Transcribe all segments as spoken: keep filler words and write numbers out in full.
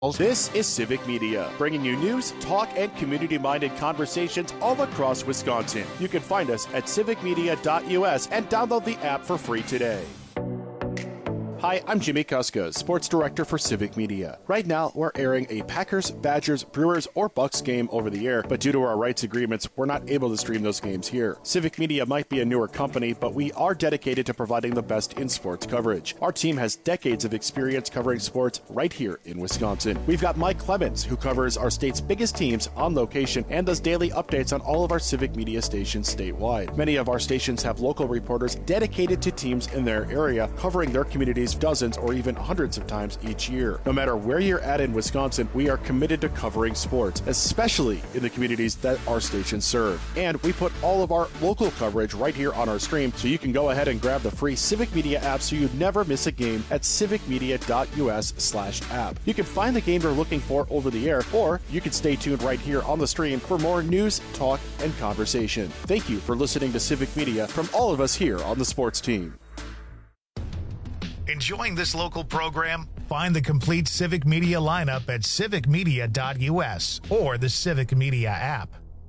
This is Civic Media, bringing you news, talk, and community-minded conversations all across Wisconsin. You can find us at civic media dot U S and download the app for free today. Hi, I'm Jimmy Kuska, Sports Director for Civic Media. Right now, we're airing a Packers, Badgers, Brewers, or Bucks game over the air, but due to our rights agreements, we're not able to stream those games here. Civic Media might be a newer company, but we are dedicated to providing the best in sports coverage. Our team has decades of experience covering sports right here in Wisconsin. We've got Mike Clemens, who covers our state's biggest teams on location and does daily updates on all of our Civic Media stations statewide. Many of our stations have local reporters dedicated to teams in their area, covering their communities dozens or even hundreds of times each year. No matter where you're at in Wisconsin, we are committed to covering sports, especially in the communities that our stations serve. And we put all of our local coverage right here on our stream, so you can go ahead and grab the free Civic Media app so you never miss a game at civic media dot U S slash app. You can find the game you're looking for over the air, or you can stay tuned right here on the stream for more news, talk, and conversation. Thank you for listening to Civic Media from all of us here on the sports team. Enjoying this local program? Find the complete Civic Media lineup at civic media dot U S or the Civic Media app.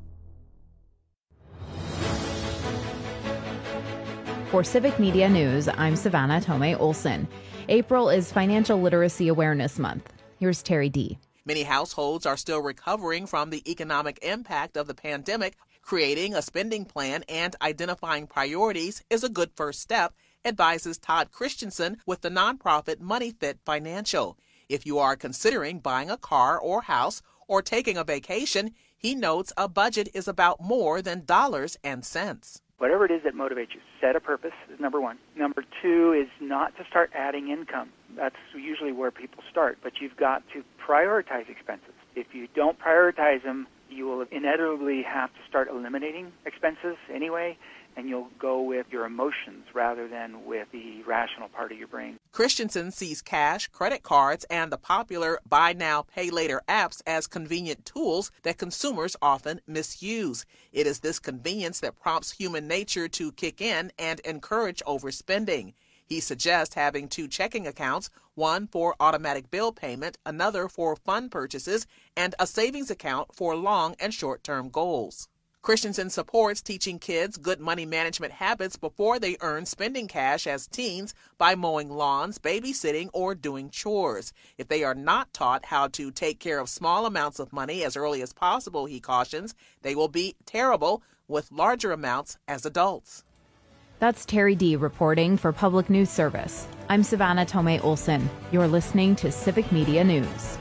For Civic Media News, I'm Savannah Tomei Olson. April is Financial Literacy Awareness Month. Here's Terry D. Many households are still recovering from the economic impact of the pandemic. Creating a spending plan and identifying priorities is a good first step, advises Todd Christensen with the nonprofit MoneyFit Financial. If you are considering buying a car or house or taking a vacation, he notes a budget is about more than dollars and cents. Whatever it is that motivates you, set a purpose is number one. Number two is not to start adding income. That's usually where people start, but you've got to prioritize expenses. If you don't prioritize them, you will inevitably have to start eliminating expenses anyway, and you'll go with your emotions rather than with the rational part of your brain. Christensen sees cash, credit cards, and the popular buy now, pay later apps as convenient tools that consumers often misuse. It is this convenience that prompts human nature to kick in and encourage overspending. He suggests having two checking accounts, one for automatic bill payment, another for fund purchases, and a savings account for long and short-term goals. Christensen supports teaching kids good money management habits before they earn spending cash as teens by mowing lawns, babysitting, or doing chores. If they are not taught how to take care of small amounts of money as early as possible, he cautions, they will be terrible with larger amounts as adults. That's Terry D. reporting for Public News Service. I'm Savannah Tomei Olson. You're listening to Civic Media News.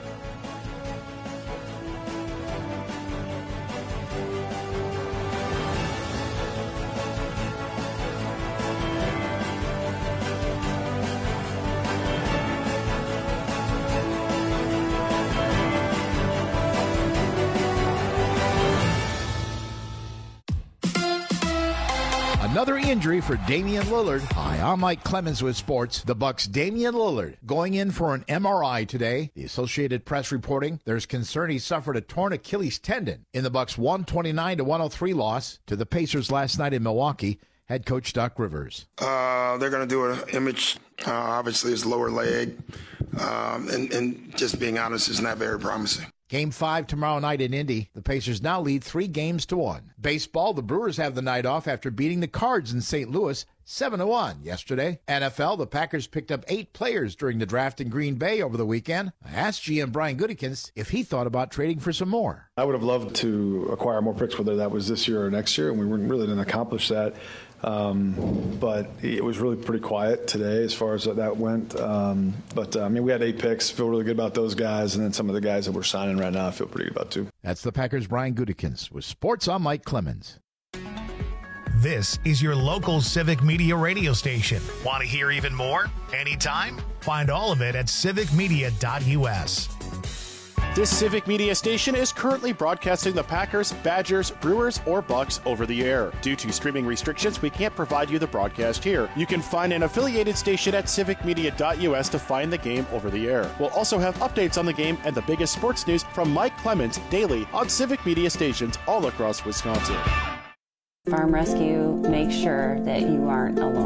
Another injury for Damian Lillard. Hi, I'm Mike Clemens with sports. The Bucks' Damian Lillard going in for an M R I today. The Associated Press reporting there's concern he suffered a torn Achilles tendon in the Bucks' one twenty-nine to one oh three loss to the Pacers last night in Milwaukee. Head coach Doc Rivers. Uh, they're going to do an image. Uh, obviously, his lower leg. Um, and, and just being honest, it's not very promising. Game five tomorrow night in Indy. The Pacers now lead three games to one. Baseball, the Brewers have the night off after beating the Cards in Saint Louis seven to one yesterday. N F L, the Packers picked up eight players during the draft in Green Bay over the weekend. I asked G M Brian Gutekunst if he thought about trading for some more. I would have loved to acquire more picks, whether that was this year or next year, and we really didn't accomplish that. Um, but it was really pretty quiet today as far as that went. Um, but, uh, I mean, we had eight picks. Feel really good about those guys. And then some of the guys that we're signing right now I feel pretty good about, too. That's the Packers' Brian Gutekunst with Sports. I'm Mike Clemens. This is your local Civic Media radio station. Want to hear even more? Anytime? Find all of it at civic media dot U S. This Civic Media station is currently broadcasting the Packers, Badgers, Brewers, or Bucks over the air. Due to streaming restrictions, we can't provide you the broadcast here. You can find an affiliated station at civic media dot U S to find the game over the air. We'll also have updates on the game and the biggest sports news from Mike Clemens daily on Civic Media stations all across Wisconsin. Farm Rescue makes sure that you aren't alone.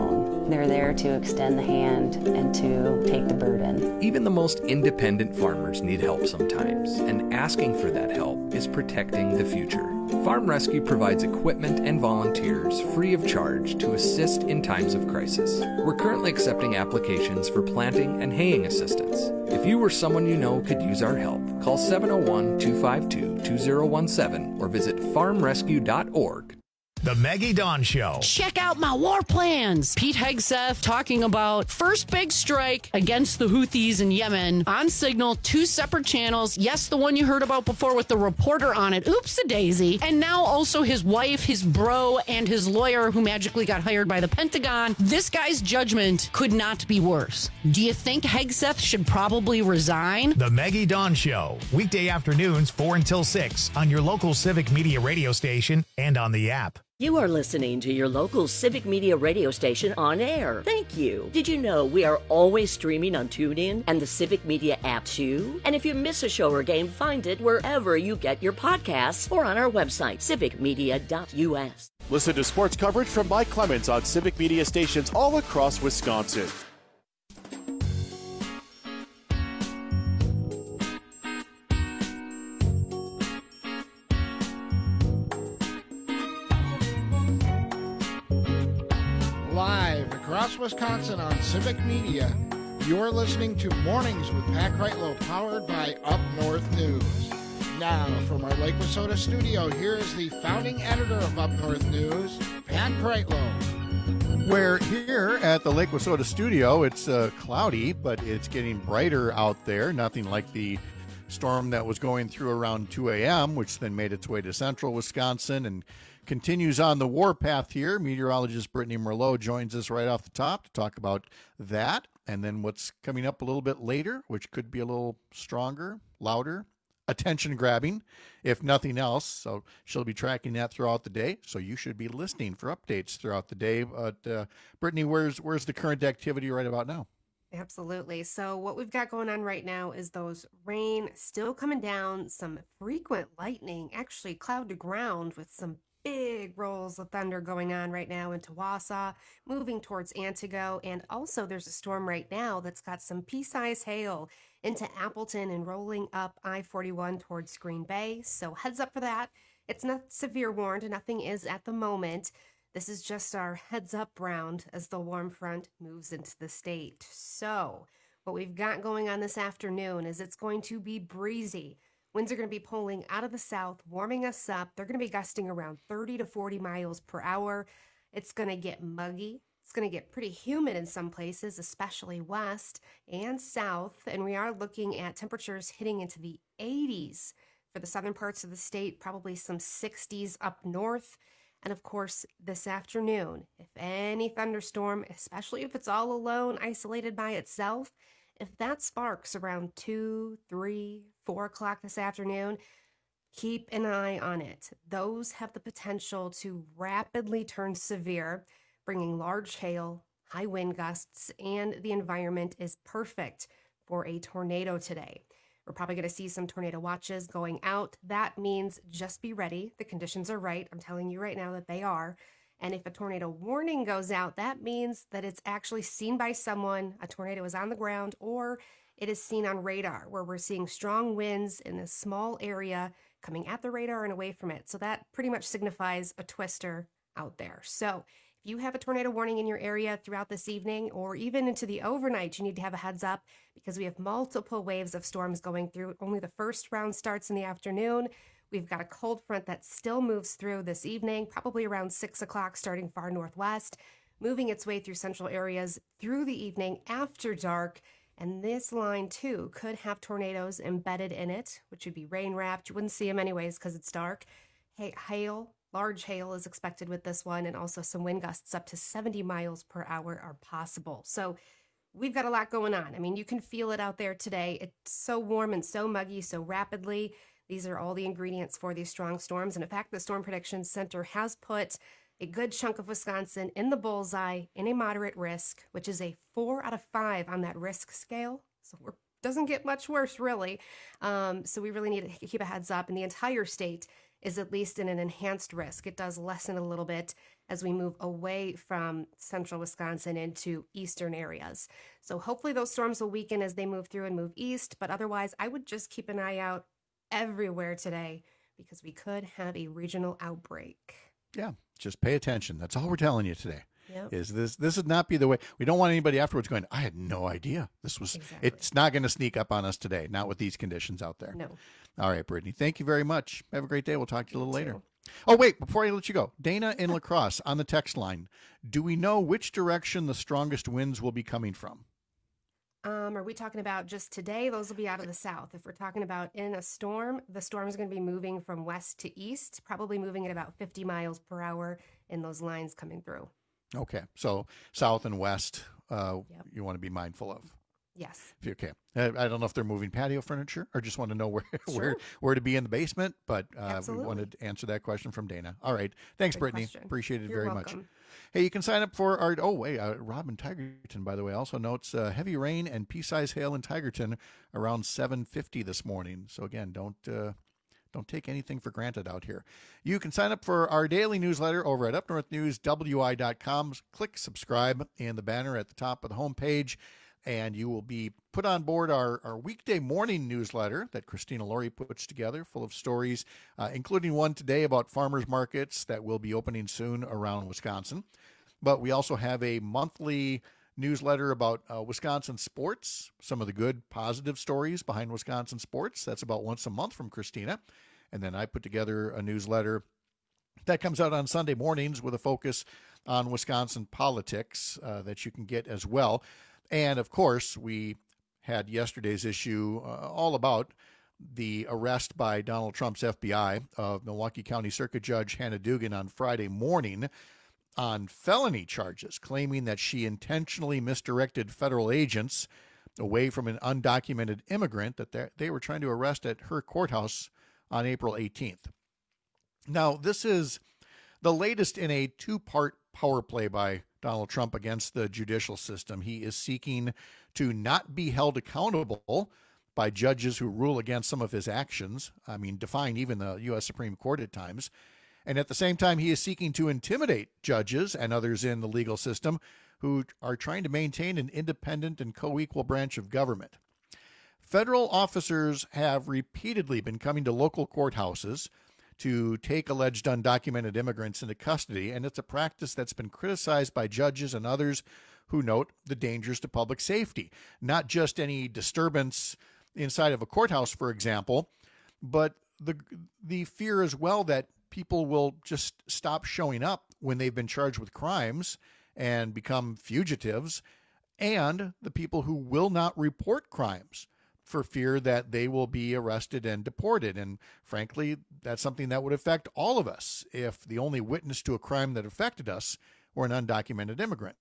They're there to extend the hand and to take the burden. Even the most independent farmers need help sometimes, and asking for that help is protecting the future. Farm Rescue provides equipment and volunteers free of charge to assist in times of crisis. We're currently accepting applications for planting and haying assistance. If you or someone you know could use our help, call seven oh one, two five two, two oh one seven or visit farm rescue dot org. The Maggie Dawn Show. Check out my war plans. Pete Hegseth talking about first big strike against the Houthis in Yemen on Signal, two separate channels. Yes, the one you heard about before with the reporter on it. Oops-a-daisy. And now also his wife, his bro, and his lawyer who magically got hired by the Pentagon. This guy's judgment could not be worse. Do you think Hegseth should probably resign? The Maggie Dawn Show. Weekday afternoons, four until six on your local Civic Media radio station and on the app. You are listening to your local Civic Media radio station on air. Thank you. Did you know we are always streaming on TuneIn and the Civic Media app too? And if you miss a show or game, find it wherever you get your podcasts or on our website, civic media dot u s. Listen to sports coverage from Mike Clemens on Civic Media stations all across Wisconsin. Live across Wisconsin on Civic Media, you're listening to Mornings with Pat Kreitlow, powered by Up North News. Now, from our Lake Wissota studio, here is the founding editor of Up North News, Pat Kreitlow. We're here at the Lake Wissota studio. It's uh, cloudy, but it's getting brighter out there. Nothing like the storm that was going through around two a.m., which then made its way to central Wisconsin and continues on the warpath here. Meteorologist Brittany Merlot joins us right off the top to talk about that and then what's coming up a little bit later, which could be a little stronger, louder, attention-grabbing, if nothing else. So she'll be tracking that throughout the day, so you should be listening for updates throughout the day. But uh, Brittany, where's where's the current activity right about now? Absolutely. So what we've got going on right now is those rain still coming down, some frequent lightning, actually cloud to ground with some big rolls of thunder going on right now into Wausau, moving towards Antigo. And also there's a storm right now that's got some pea-sized hail into Appleton and rolling up I forty-one towards Green Bay. So heads up for that. It's not severe warned. Nothing is at the moment. This is just our heads up round as the warm front moves into the state. So what we've got going on this afternoon is it's going to be breezy. Winds are going to be pulling out of the south, warming us up. They're going to be gusting around thirty to forty miles per hour. It's going to get muggy. It's going to get pretty humid in some places, especially west and south. And we are looking at temperatures hitting into the eighties for the southern parts of the state, probably some sixties up north. And of course, this afternoon, if any thunderstorm, especially if it's all alone, isolated by itself, if that sparks around two, three, four o'clock this afternoon, keep an eye on it. Those have the potential to rapidly turn severe, bringing large hail, high wind gusts, and the environment is perfect for a tornado today. We're probably going to see some tornado watches going out. That means just be ready. The conditions are right. I'm telling you right now that they are. And if a tornado warning goes out, that means that it's actually seen by someone, a tornado is on the ground, or it is seen on radar, where we're seeing strong winds in a small area coming at the radar and away from it. So that pretty much signifies a twister out there. So if you have a tornado warning in your area throughout this evening, or even into the overnight, you need to have a heads up because we have multiple waves of storms going through. Only the first round starts in the afternoon. We've got a cold front that still moves through this evening, probably around six o'clock, starting far northwest, moving its way through central areas through the evening after dark. And this line, too, could have tornadoes embedded in it, which would be rain-wrapped. You wouldn't see them anyways because it's dark. Hey, hail, large hail is expected with this one, and also some wind gusts up to seventy miles per hour are possible. So we've got a lot going on. I mean, you can feel it out there today. It's so warm and so muggy so rapidly. These are all the ingredients for these strong storms. And in fact, the Storm Prediction Center has put a good chunk of Wisconsin in the bullseye in a moderate risk, which is a four out of five on that risk scale. So it doesn't get much worse, really. Um, so we really need to keep a heads up. And the entire state is at least in an enhanced risk. It does lessen a little bit as we move away from central Wisconsin into eastern areas. So hopefully those storms will weaken as they move through and move east, but otherwise I would just keep an eye out everywhere today because we could have a regional outbreak. Yeah, just pay attention. That's all we're telling you today. Yep. Is this this would not be the way. We don't want anybody afterwards going, I had no idea. This was Exactly. It's not going to sneak up on us today, not with these conditions out there. No. All right, Brittany, thank you very much. Have a great day. We'll talk to you a little later. Oh, wait, before I let you go, Dana in La Crosse on the text line. Do we know which direction the strongest winds will be coming from? Um, are we talking about just today? Those will be out of the south. If we're talking about in a storm, the storm is going to be moving from west to east, probably moving at about fifty miles per hour in those lines coming through. Okay, so south and west, uh, Yep. you want to be mindful of. Yes. If you- Okay, I, I don't know if they're moving patio furniture or just want to know where where Sure. where to be in the basement, but uh, we Absolutely. wanted to answer that question from Dana. All right, thanks, Good Brittany. question. Appreciate it You're very much. welcome. Hey, you can sign up for our. Oh wait, uh, Robin Tigerton, by the way, also notes uh, heavy rain and pea-size hail in Tigerton around seven fifty this morning. So again, don't. Uh, Don't take anything for granted out here. You can sign up for our daily newsletter over at up north news w i dot com. Click subscribe in the banner at the top of the homepage, and you will be put on board our, our weekday morning newsletter that Christina Laurie puts together, full of stories, uh, including one today about farmers markets that will be opening soon around Wisconsin. But we also have a monthly newsletter about uh, Wisconsin sports, some of the good, positive stories behind Wisconsin sports. That's about once a month from Christina. And then I put together a newsletter that comes out on Sunday mornings with a focus on Wisconsin politics uh, that you can get as well. And, of course, we had yesterday's issue uh, all about the arrest by Donald Trump's F B I of Milwaukee County Circuit Judge Hannah Dugan on Friday morning on felony charges, claiming that she intentionally misdirected federal agents away from an undocumented immigrant that they were trying to arrest at her courthouse on April eighteenth. Now, this is the latest in a two-part power play by Donald Trump against the judicial system. He is seeking to not be held accountable by judges who rule against some of his actions. I mean, defying even the U S Supreme Court at times. And at the same time, he is seeking to intimidate judges and others in the legal system who are trying to maintain an independent and co-equal branch of government. Federal officers have repeatedly been coming to local courthouses to take alleged undocumented immigrants into custody, and it's a practice that's been criticized by judges and others who note the dangers to public safety. Not just any disturbance inside of a courthouse, for example, but the the fear as well that people will just stop showing up when they've been charged with crimes and become fugitives, and the people who will not report crimes for fear that they will be arrested and deported. And frankly, that's something that would affect all of us if the only witness to a crime that affected us were an undocumented immigrant.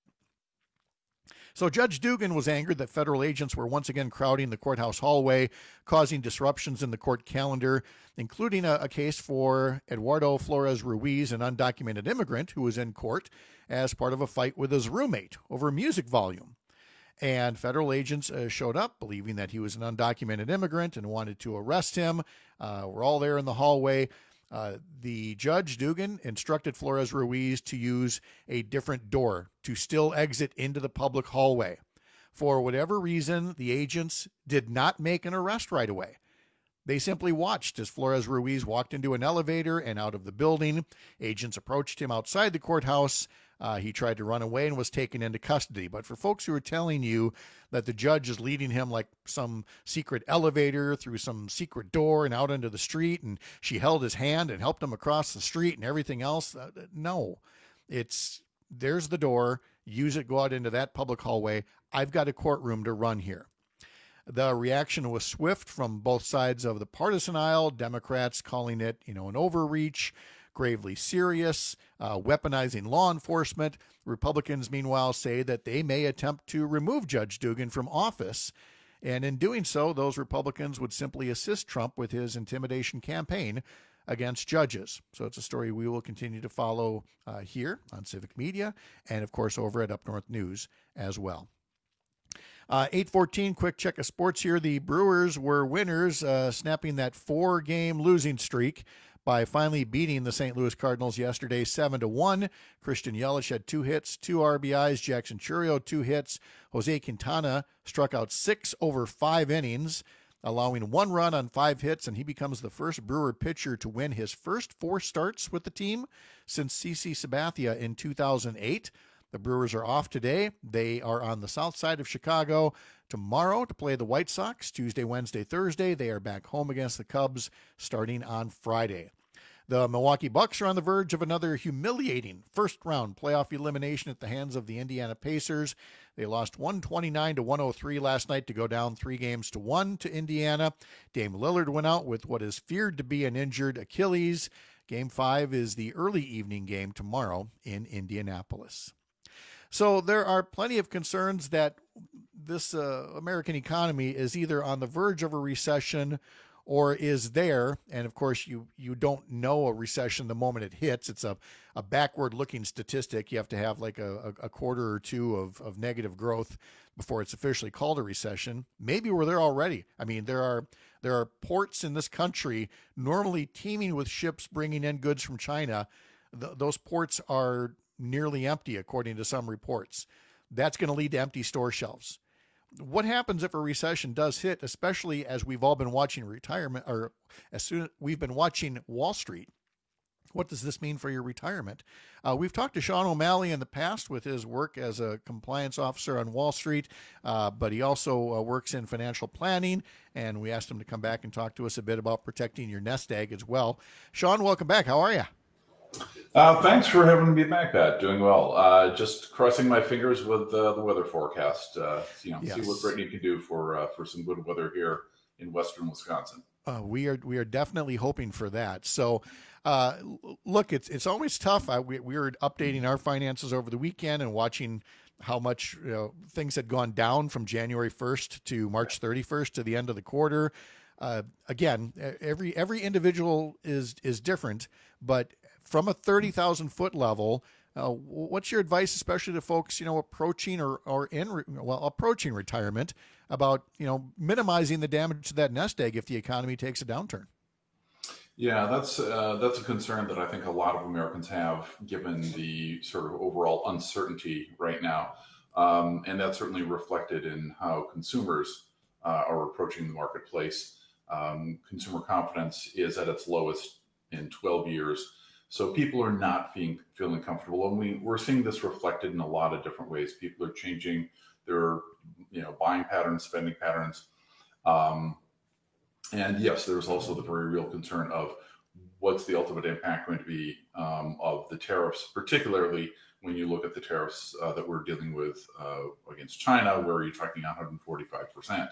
So Judge Dugan was angered that federal agents were once again crowding the courthouse hallway, causing disruptions in the court calendar, including a, a case for Eduardo Flores Ruiz, an undocumented immigrant who was in court as part of a fight with his roommate over music volume. And federal agents uh, showed up believing that he was an undocumented immigrant and wanted to arrest him. Uh, we're all there in the hallway. Uh, the judge, Dugan, instructed Flores Ruiz to use a different door to still exit into the public hallway. For whatever reason, the agents did not make an arrest right away. They simply watched as Flores Ruiz walked into an elevator and out of the building. Agents approached him outside the courthouse. Uh, he tried to run away and was taken into custody. But for folks who are telling you that the judge is leading him like some secret elevator through some secret door and out into the street, and she held his hand and helped him across the street and everything else, uh, no. It's, there's the door. Use it, go out into that public hallway. I've got a courtroom to run here. The reaction was swift from both sides of the partisan aisle. Democrats calling it, you know, an overreach, gravely serious, uh, weaponizing law enforcement. Republicans, meanwhile, say that they may attempt to remove Judge Dugan from office. And in doing so, those Republicans would simply assist Trump with his intimidation campaign against judges. So it's a story we will continue to follow uh, here on Civic Media and, of course, over at Up North News as well. Uh, eight fourteen, quick check of sports here. The Brewers were winners, uh, snapping that four-game losing streak by finally beating the Saint Louis Cardinals yesterday seven to one. Christian Yelich had two hits, two R B Is. Jackson Chourio, two hits. Jose Quintana struck out six over five innings, allowing one run on five hits, and he becomes the first Brewer pitcher to win his first four starts with the team since C C Sabathia in two thousand eight. The Brewers are off today. They are on the south side of Chicago tomorrow to play the White Sox. Tuesday, Wednesday, Thursday, they are back home against the Cubs starting on Friday. The Milwaukee Bucks are on the verge of another humiliating first-round playoff elimination at the hands of the Indiana Pacers. They lost one twenty-nine to one oh three last night to go down three games to one to Indiana. Dame Lillard went out with what is feared to be an injured Achilles. Game five is the early evening game tomorrow in Indianapolis. So there are plenty of concerns that this uh, American economy is either on the verge of a recession or is there. And of course, you you don't know a recession the moment it hits. It's a, a backward-looking statistic. You have to have like a, a quarter or two of, of negative growth before it's officially called a recession. Maybe we're there already. I mean, there are there are ports in this country normally teeming with ships bringing in goods from China. Th- those ports are nearly empty, according to some reports. That's going to lead to empty store shelves. What happens if a recession does hit, especially as we've all been watching retirement, or as soon as we've been watching Wall Street? What does this mean for your retirement? Uh, we've talked to Sean O'Malley in the past with his work as a compliance officer on Wall Street, uh, but he also uh, works in financial planning, and we asked him to come back and talk to us a bit about protecting your nest egg as well. Sean, welcome back. How are you? Uh, thanks for having me back, Pat. Doing well. Uh, just crossing my fingers with uh, the weather forecast. Uh, you know, yes. See what Brittany can do for uh, for some good weather here in western Wisconsin. Uh, we are we are definitely hoping for that. So, uh, look, it's it's always tough. I, we, we were updating our finances over the weekend and watching how much you know, things had gone down from January first to March thirty-first to the end of the quarter. Uh, again, every every individual is is different, but from a thirty thousand foot level, uh, what's your advice, especially to folks, you know, approaching or, or in, re- well, approaching retirement about, you know, minimizing the damage to that nest egg if the economy takes a downturn? Yeah, that's uh, that's a concern that I think a lot of Americans have, given the sort of overall uncertainty right now. Um, and that's certainly reflected in how consumers uh, are approaching the marketplace. Um, consumer confidence is at its lowest in twelve years. So people are not feeling, feeling comfortable. And we, we're seeing this reflected in a lot of different ways. People are changing their you know, buying patterns, spending patterns. Um, and yes, there's also the very real concern of what's the ultimate impact going to be um, of the tariffs, particularly when you look at the tariffs uh, that we're dealing with uh, against China, where you're talking one hundred forty-five percent.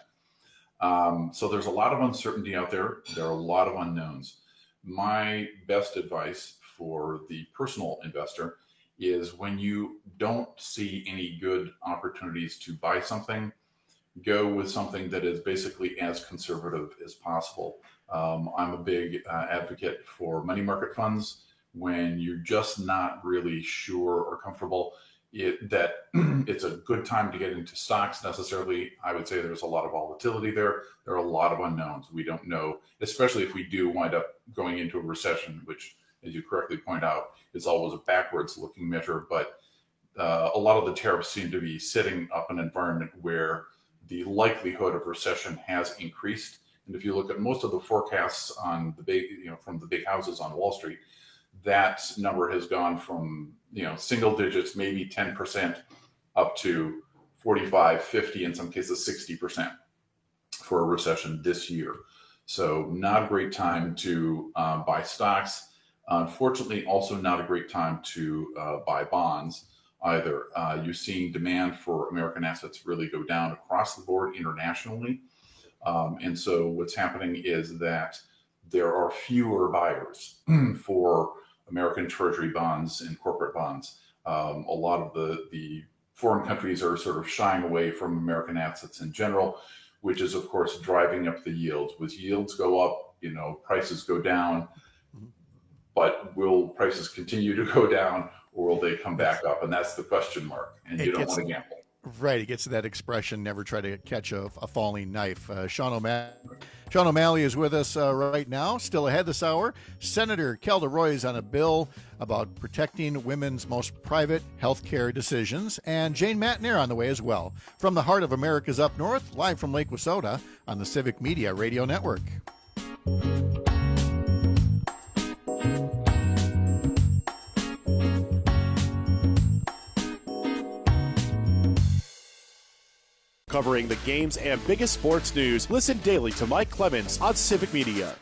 Um, so there's a lot of uncertainty out there. There are a lot of unknowns. My best advice for the personal investor is when you don't see any good opportunities to buy something, go with something that is basically as conservative as possible. Um, I'm a big uh, advocate for money market funds. When you're just not really sure or comfortable it, that it's a good time to get into stocks necessarily, I would say there's a lot of volatility there. There are a lot of unknowns. We don't know, especially if we do wind up going into a recession, which, as you correctly point out, is always a backwards looking measure. But uh, a lot of the tariffs seem to be setting up an environment where the likelihood of recession has increased. And if you look at most of the forecasts on the big, you know, from the big houses on Wall Street, that number has gone from, you know, single digits, maybe ten percent, up to forty-five, fifty, in some cases sixty percent for a recession this year. So not a great time to uh, buy stocks. Unfortunately, also not a great time to uh, buy bonds either. Uh, you're seeing demand for American assets really go down across the board internationally. Um, and so what's happening is that there are fewer buyers for American Treasury bonds and corporate bonds. Um, a lot of the, the foreign countries are sort of shying away from American assets in general, which is, of course, driving up the yields. With yields go up, you know, prices go down. But will prices continue to go down, or will they come back up? And that's the question mark. And you don't want to gamble. Right. It gets to that expression, never try to catch a, a falling knife. Uh, Sean O'Malley, Sean O'Malley is with us uh, right now. Still ahead this hour, Senator Kelda Roy is on a bill about protecting women's most private health care decisions. And Jane Matenaer on the way as well. From the heart of America's Up North, live from Lake Wissota on the Civic Media Radio Network. Covering the games and biggest sports news, listen daily to Mike Clemens on Civic Media.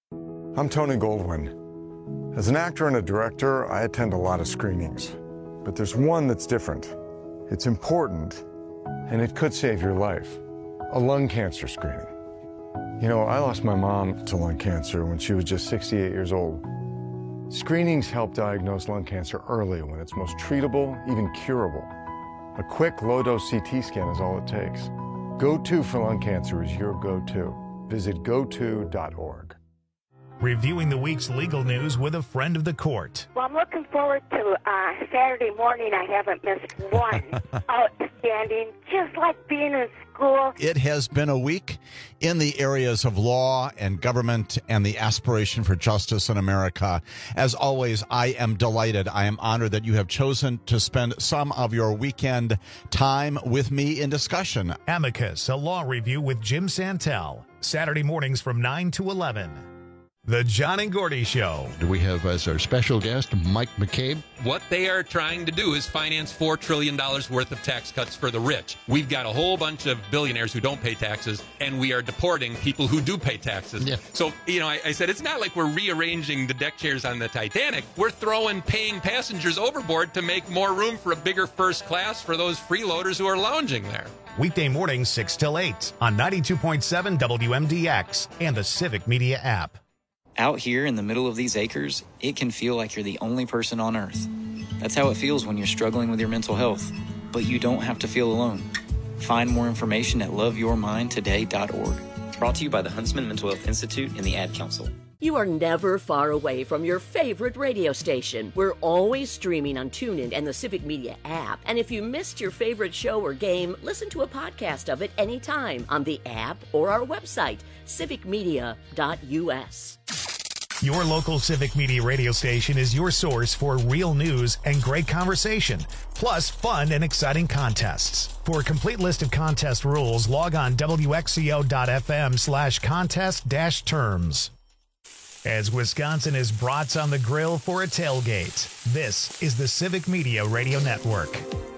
I'm Tony Goldwyn. As an actor and a director, I attend a lot of screenings. But there's one that's different. It's important, and it could save your life. A lung cancer screening. You know, I lost my mom to lung cancer when she was just sixty-eight years old. Screenings help diagnose lung cancer early when it's most treatable, even curable. A quick, low-dose C T scan is all it takes. Go-To for lung cancer is your go-to. Visit go to dot org. Reviewing the week's legal news with a friend of the court. Well, I'm looking forward to uh, Saturday morning. I haven't missed one. Outstanding, just like being in school. It has been a week in the areas of law and government and the aspiration for justice in America. As always, I am delighted. I am honored that you have chosen to spend some of your weekend time with me in discussion. Amicus, a law review with Jim Santel. Saturday mornings from nine to eleven. The John and Gordy Show. Do we have as our special guest Mike McCabe? What they are trying to do is finance four trillion dollars worth of tax cuts for the rich. We've got a whole bunch of billionaires who don't pay taxes, and we are deporting people who do pay taxes. Yeah. So, you know, I, I said it's not like we're rearranging the deck chairs on the Titanic. We're throwing paying passengers overboard to make more room for a bigger first class for those freeloaders who are lounging there. Weekday mornings six till eight on ninety-two point seven W M D X and the Civic Media app. Out here in the middle of these acres, it can feel like you're the only person on Earth. That's how it feels when you're struggling with your mental health. But you don't have to feel alone. Find more information at love your mind today dot org. Brought to you by the Huntsman Mental Health Institute and the Ad Council. You are never far away from your favorite radio station. We're always streaming on TuneIn and the Civic Media app. And if you missed your favorite show or game, listen to a podcast of it anytime on the app or our website, civic media dot u s. Your local Civic Media radio station is your source for real news and great conversation, plus fun and exciting contests. For a complete list of contest rules, log on W X C O dot F M slash contest dash terms. As Wisconsin is brats on the grill for a tailgate, this is the Civic Media Radio Network.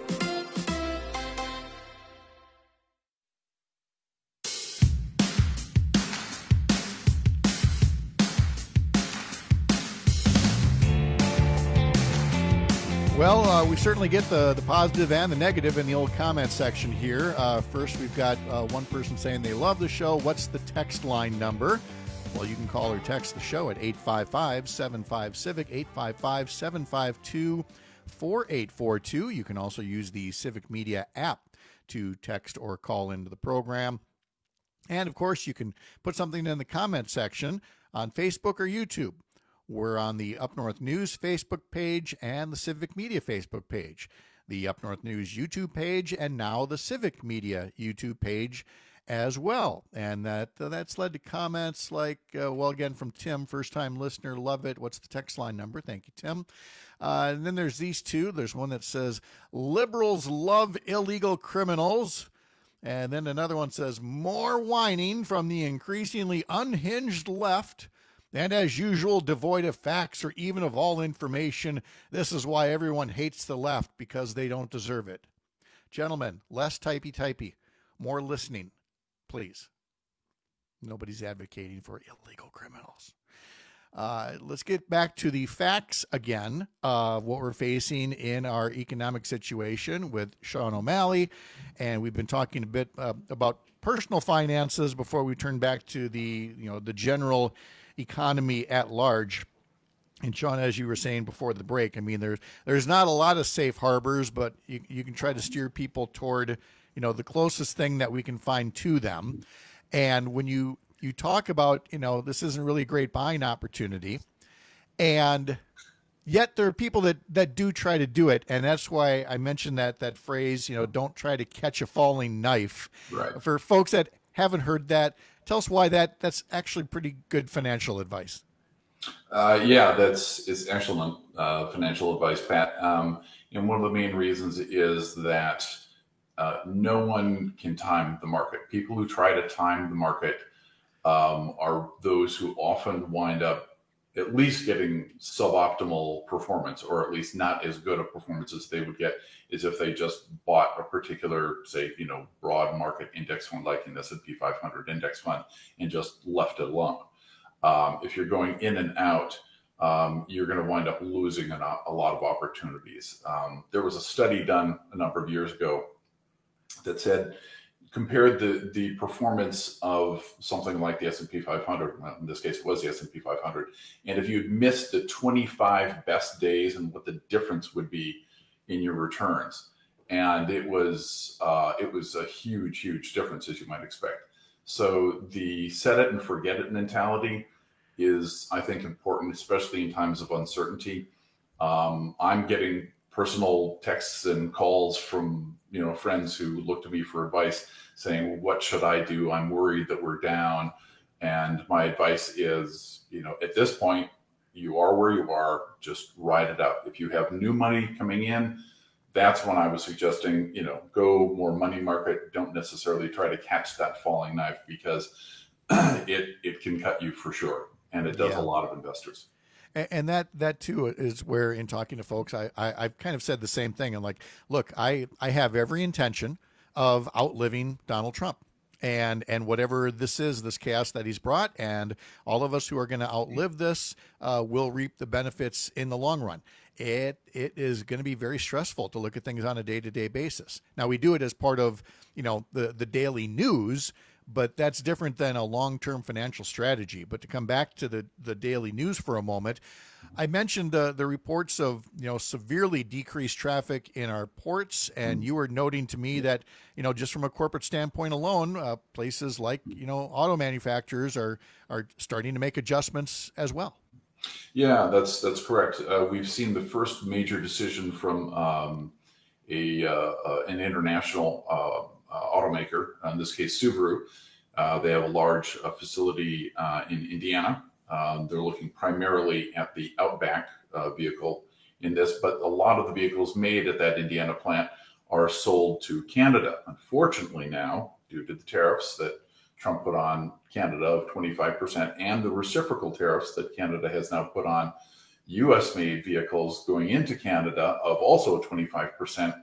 Well, uh, we certainly get the, the positive and the negative in the old comment section here. Uh, first, we've got uh, one person saying they love the show. What's the text line number? Well, you can call or text the show at eight five five, seven five, CIVIC, eight five five, seven five two, four eight four two. You can also use the Civic Media app to text or call into the program. And, of course, you can put something in the comment section on Facebook or YouTube. We're on the Up North News Facebook page and the Civic Media Facebook page, the Up North News YouTube page, and now the Civic Media YouTube page as well. And that uh, that's led to comments like, uh, well, again, from Tim, first-time listener, love it. What's the text line number? Thank you, Tim. Uh, and then there's these two. There's one that says, liberals love illegal criminals. And then another one says, more whining from the increasingly unhinged left. And as usual, devoid of facts or even of all information. This is why everyone hates the left, because they don't deserve it. Gentlemen, less typey-typey, more listening, please. Nobody's advocating for illegal criminals. Uh, let's get back to the facts again of what we're facing in our economic situation with Sean O'Malley. And we've been talking a bit uh, about personal finances before we turn back to the, you know, the general economy at large. And Sean, as you were saying before the break, I mean, there's there's not a lot of safe harbors, but you, you can try to steer people toward, you know, the closest thing that we can find to them. And when you you talk about, you know, this isn't really a great buying opportunity, and yet there are people that that do try to do it, and that's why I mentioned that that phrase, you know, don't try to catch a falling knife. Right. For folks that haven't heard that, tell us why that that's actually pretty good financial advice. Uh, yeah, that's it's excellent uh, financial advice, Pat. Um, and one of the main reasons is that uh, no one can time the market. People who try to time the market um, are those who often wind up at least getting suboptimal performance, or at least not as good a performance as they would get as if they just bought a particular, say, you know, broad market index fund like an S and P five hundred index fund and just left it alone. Um, if you're going in and out, um, you're going to wind up losing an, a lot of opportunities. Um, there was a study done a number of years ago that said, compared the, the performance of something like the S and P five hundred, well, in this case it was the S and P five hundred, and if you'd missed the twenty-five best days and what the difference would be in your returns. And it was uh, it was a huge, huge difference, as you might expect. So the set it and forget it mentality is, I think, important, especially in times of uncertainty. Um, I'm getting personal texts and calls from, you know, friends who look to me for advice saying, well, what should I do? I'm worried that we're down. And my advice is, you know, at this point, you are where you are, just ride it out. If you have new money coming in, that's when I was suggesting, you know, go more money market. Don't necessarily try to catch that falling knife, because it it can cut you for sure. And it does Yeah. a lot of investors. And, and that that too is where, in talking to folks, I, I I've kind of said the same thing. I'm like, look, I I have every intention of outliving Donald Trump. And and whatever this is, this chaos that he's brought, and all of us who are going to outlive this uh, will reap the benefits in the long run. It it is going to be very stressful to look at things on a day-to-day basis. Now, we do it as part of, you know, the the daily news, but that's different than a long-term financial strategy. But to come back to the the daily news for a moment, I mentioned uh, the reports of, you know, severely decreased traffic in our ports, and you were noting to me that, you know, just from a corporate standpoint alone, uh, places like, you know, auto manufacturers are are starting to make adjustments as well. Yeah, that's that's correct. Uh, we've seen the first major decision from um, a uh, uh, an international uh, uh, automaker, in this case Subaru. Uh, they have a large uh, facility uh, in Indiana. Um, they're looking primarily at the Outback uh, vehicle in this, but a lot of the vehicles made at that Indiana plant are sold to Canada. Unfortunately now, due to the tariffs that Trump put on Canada of twenty-five percent and the reciprocal tariffs that Canada has now put on U S-made vehicles going into Canada of also twenty-five percent,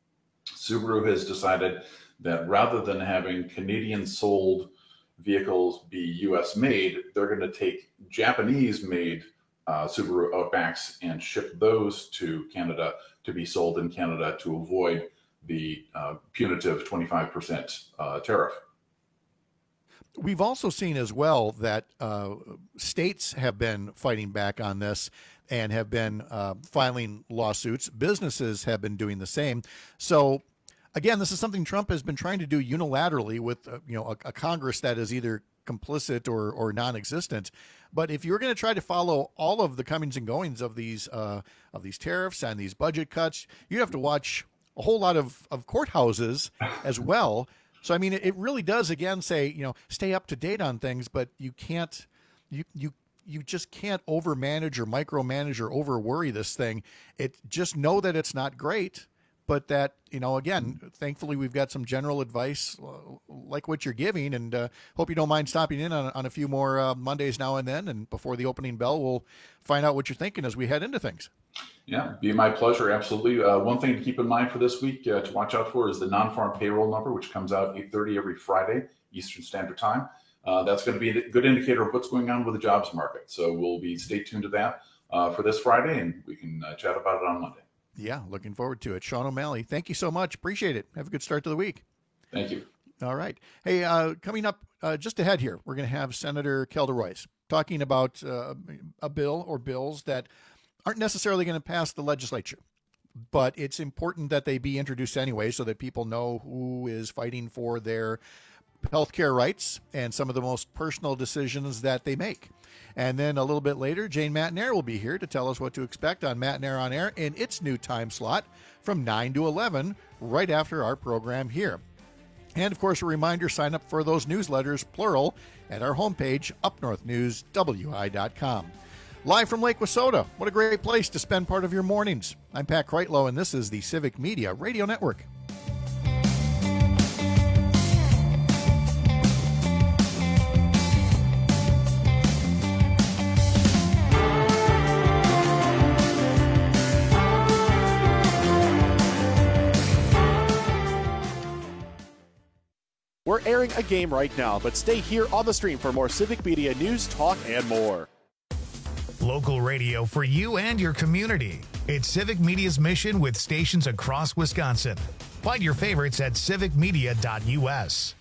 Subaru has decided that rather than having Canadian-sold vehicles be U S-made, they're going to take Japanese-made uh, Subaru Outbacks and ship those to Canada to be sold in Canada to avoid the uh, punitive twenty-five percent uh, tariff. We've also seen as well that uh, states have been fighting back on this and have been uh, filing lawsuits. Businesses have been doing the same. So, again, this is something Trump has been trying to do unilaterally with, uh, you know, a, a Congress that is either complicit or, or non-existent. But if you're going to try to follow all of the comings and goings of these uh, of these tariffs and these budget cuts, you have to watch a whole lot of, of courthouses as well. So, I mean, it really does, again, say, you know, stay up to date on things, but you can't, you you you just can't overmanage or micromanage or over worry this thing. It just know that it's not great, but that, you know, again, thankfully we've got some general advice uh, like what you're giving, and uh, hope you don't mind stopping in on, on a few more uh, Mondays now and then. And before the opening bell, we'll find out what you're thinking as we head into things. Yeah, be my pleasure. Absolutely. Uh, one thing to keep in mind for this week uh, to watch out for is the non-farm payroll number, which comes out eight thirty every Friday, Eastern Standard Time. Uh, that's going to be a good indicator of what's going on with the jobs market. So we'll be stay tuned to that uh, for this Friday, and we can uh, chat about it on Monday. Yeah, looking forward to it. Sean O'Malley, thank you so much. Appreciate it. Have a good start to the week. Thank you. All right. Hey, uh, coming up uh, just ahead here, we're going to have Senator Kelda Royce talking about uh, a bill or bills that aren't necessarily going to pass the legislature, but it's important that they be introduced anyway so that people know who is fighting for their healthcare rights and some of the most personal decisions that they make. And then a little bit later, Jane Matenaer will be here to tell us what to expect on Matenaer on Air in its new time slot from nine to eleven, right after our program here. And, of course, a reminder, sign up for those newsletters, plural, at our homepage, up north news w i dot com. Live from Lake Wissota, what a great place to spend part of your mornings. I'm Pat Kreitlow, and this is the Civic Media Radio Network. We're airing a game right now, but stay here on the stream for more Civic Media news, talk, and more. Local radio for you and your community. It's Civic Media's mission with stations across Wisconsin. Find your favorites at civic media dot u s.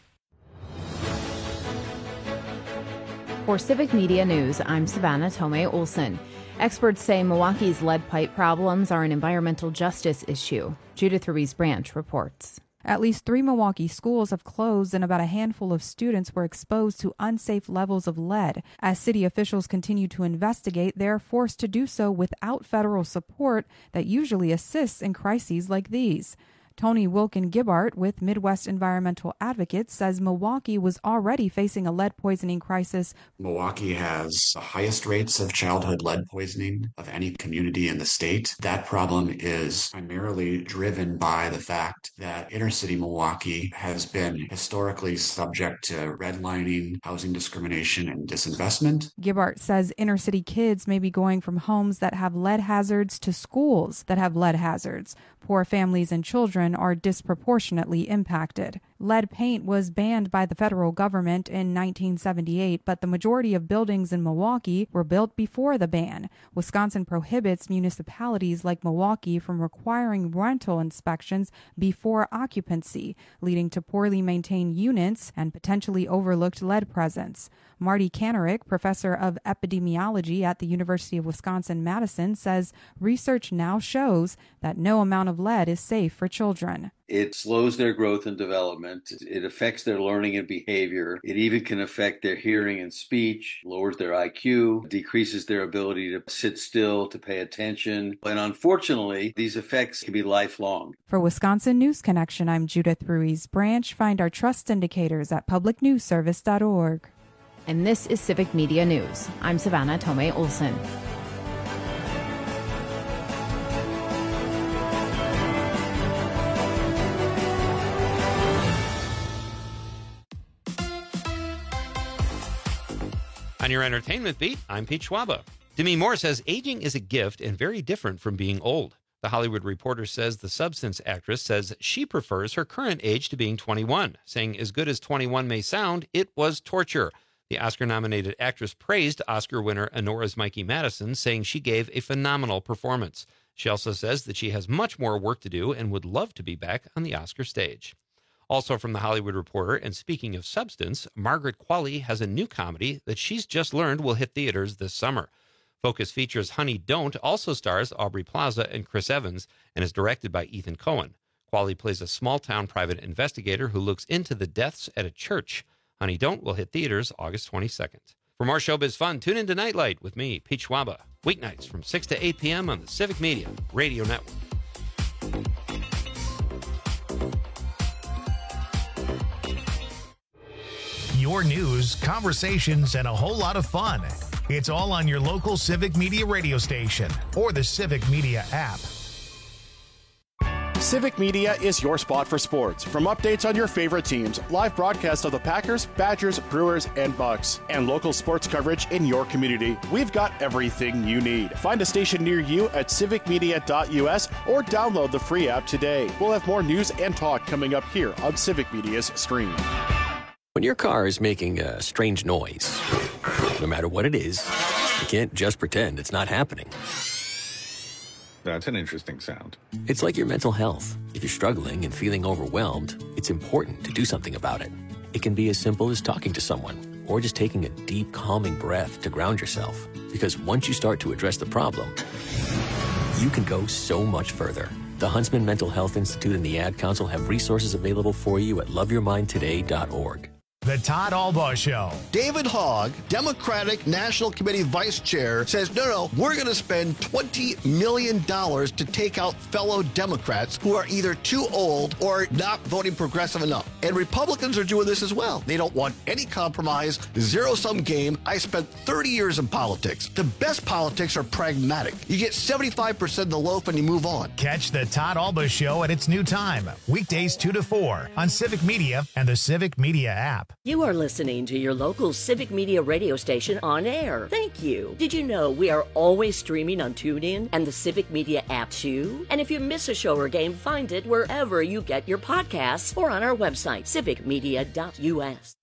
For Civic Media News, I'm Savannah Tomei Olson. Experts say Milwaukee's lead pipe problems are an environmental justice issue. Judith Ruiz Branch reports. At least three Milwaukee schools have closed and about a handful of students were exposed to unsafe levels of lead. As city officials continue to investigate, they are forced to do so without federal support that usually assists in crises like these. Tony Wilkin-Gibbart with Midwest Environmental Advocates says Milwaukee was already facing a lead poisoning crisis. Milwaukee has the highest rates of childhood lead poisoning of any community in the state. That problem is primarily driven by the fact that inner city Milwaukee has been historically subject to redlining, housing discrimination, and disinvestment. Gibbart says inner city kids may be going from homes that have lead hazards to schools that have lead hazards. Poor families and children are disproportionately impacted. Lead paint was banned by the federal government in nineteen seventy-eight, but the majority of buildings in Milwaukee were built before the ban. Wisconsin prohibits municipalities like Milwaukee from requiring rental inspections before occupancy, leading to poorly maintained units and potentially overlooked lead presence. Marty Kanarick, professor of epidemiology at the University of Wisconsin-Madison, says research now shows that no amount of lead is safe for children. It slows their growth and development. It affects their learning and behavior. It even can affect their hearing and speech, lowers their I Q, decreases their ability to sit still, to pay attention. And unfortunately, these effects can be lifelong. For Wisconsin News Connection, I'm Judith Ruiz Branch. Find our trust indicators at public news service dot org. And this is Civic Media News. I'm Savannah Tomei Olson. On your entertainment beat, I'm Pete Schwaba. Demi Moore says aging is a gift and very different from being old. The Hollywood Reporter says the Substance actress says she prefers her current age to being twenty-one, saying as good as twenty-one may sound, it was torture. The Oscar-nominated actress praised Oscar winner Honora's Mikey Madison, saying she gave a phenomenal performance. She also says that she has much more work to do and would love to be back on the Oscar stage. Also from the Hollywood Reporter, and speaking of Substance, Margaret Qualley has a new comedy that she's just learned will hit theaters this summer. Focus features Honey Don't also stars Aubrey Plaza and Chris Evans and is directed by Ethan Coen. Qualley plays a small-town private investigator who looks into the deaths at a church. Honey Don't will hit theaters August twenty-second. For more showbiz fun, tune in to Nightlight with me, Pete Schwaba, weeknights from six to eight p.m. on the Civic Media Radio Network. Your news, conversations, and a whole lot of fun. It's all on your local Civic Media radio station or the Civic Media app. Civic Media is your spot for sports. From updates on your favorite teams, live broadcasts of the Packers, Badgers, Brewers, and Bucks, and local sports coverage in your community, we've got everything you need. Find a station near you at civic media dot u s or download the free app today. We'll have more news and talk coming up here on Civic Media's stream. When your car is making a strange noise, no matter what it is, you can't just pretend it's not happening. That's an interesting sound. It's like your mental health. If you're struggling and feeling overwhelmed, it's important to do something about it. It can be as simple as talking to someone or just taking a deep, calming breath to ground yourself. Because once you start to address the problem, you can go so much further. The Huntsman Mental Health Institute and the Ad Council have resources available for you at love your mind today dot org. The Todd Albaugh Show. David Hogg, Democratic National Committee Vice Chair, says, no, no, we're going to spend twenty million dollars to take out fellow Democrats who are either too old or not voting progressive enough. And Republicans are doing this as well. They don't want any compromise, zero-sum game. I spent thirty years in politics. The best politics are pragmatic. You get seventy-five percent of the loaf and you move on. Catch the Todd Albaugh Show at its new time, weekdays two to four on Civic Media and the Civic Media app. You are listening to your local Civic Media radio station on air. Thank you. Did you know we are always streaming on TuneIn and the Civic Media app too? And if you miss a show or game, find it wherever you get your podcasts or on our website, civic media dot u s.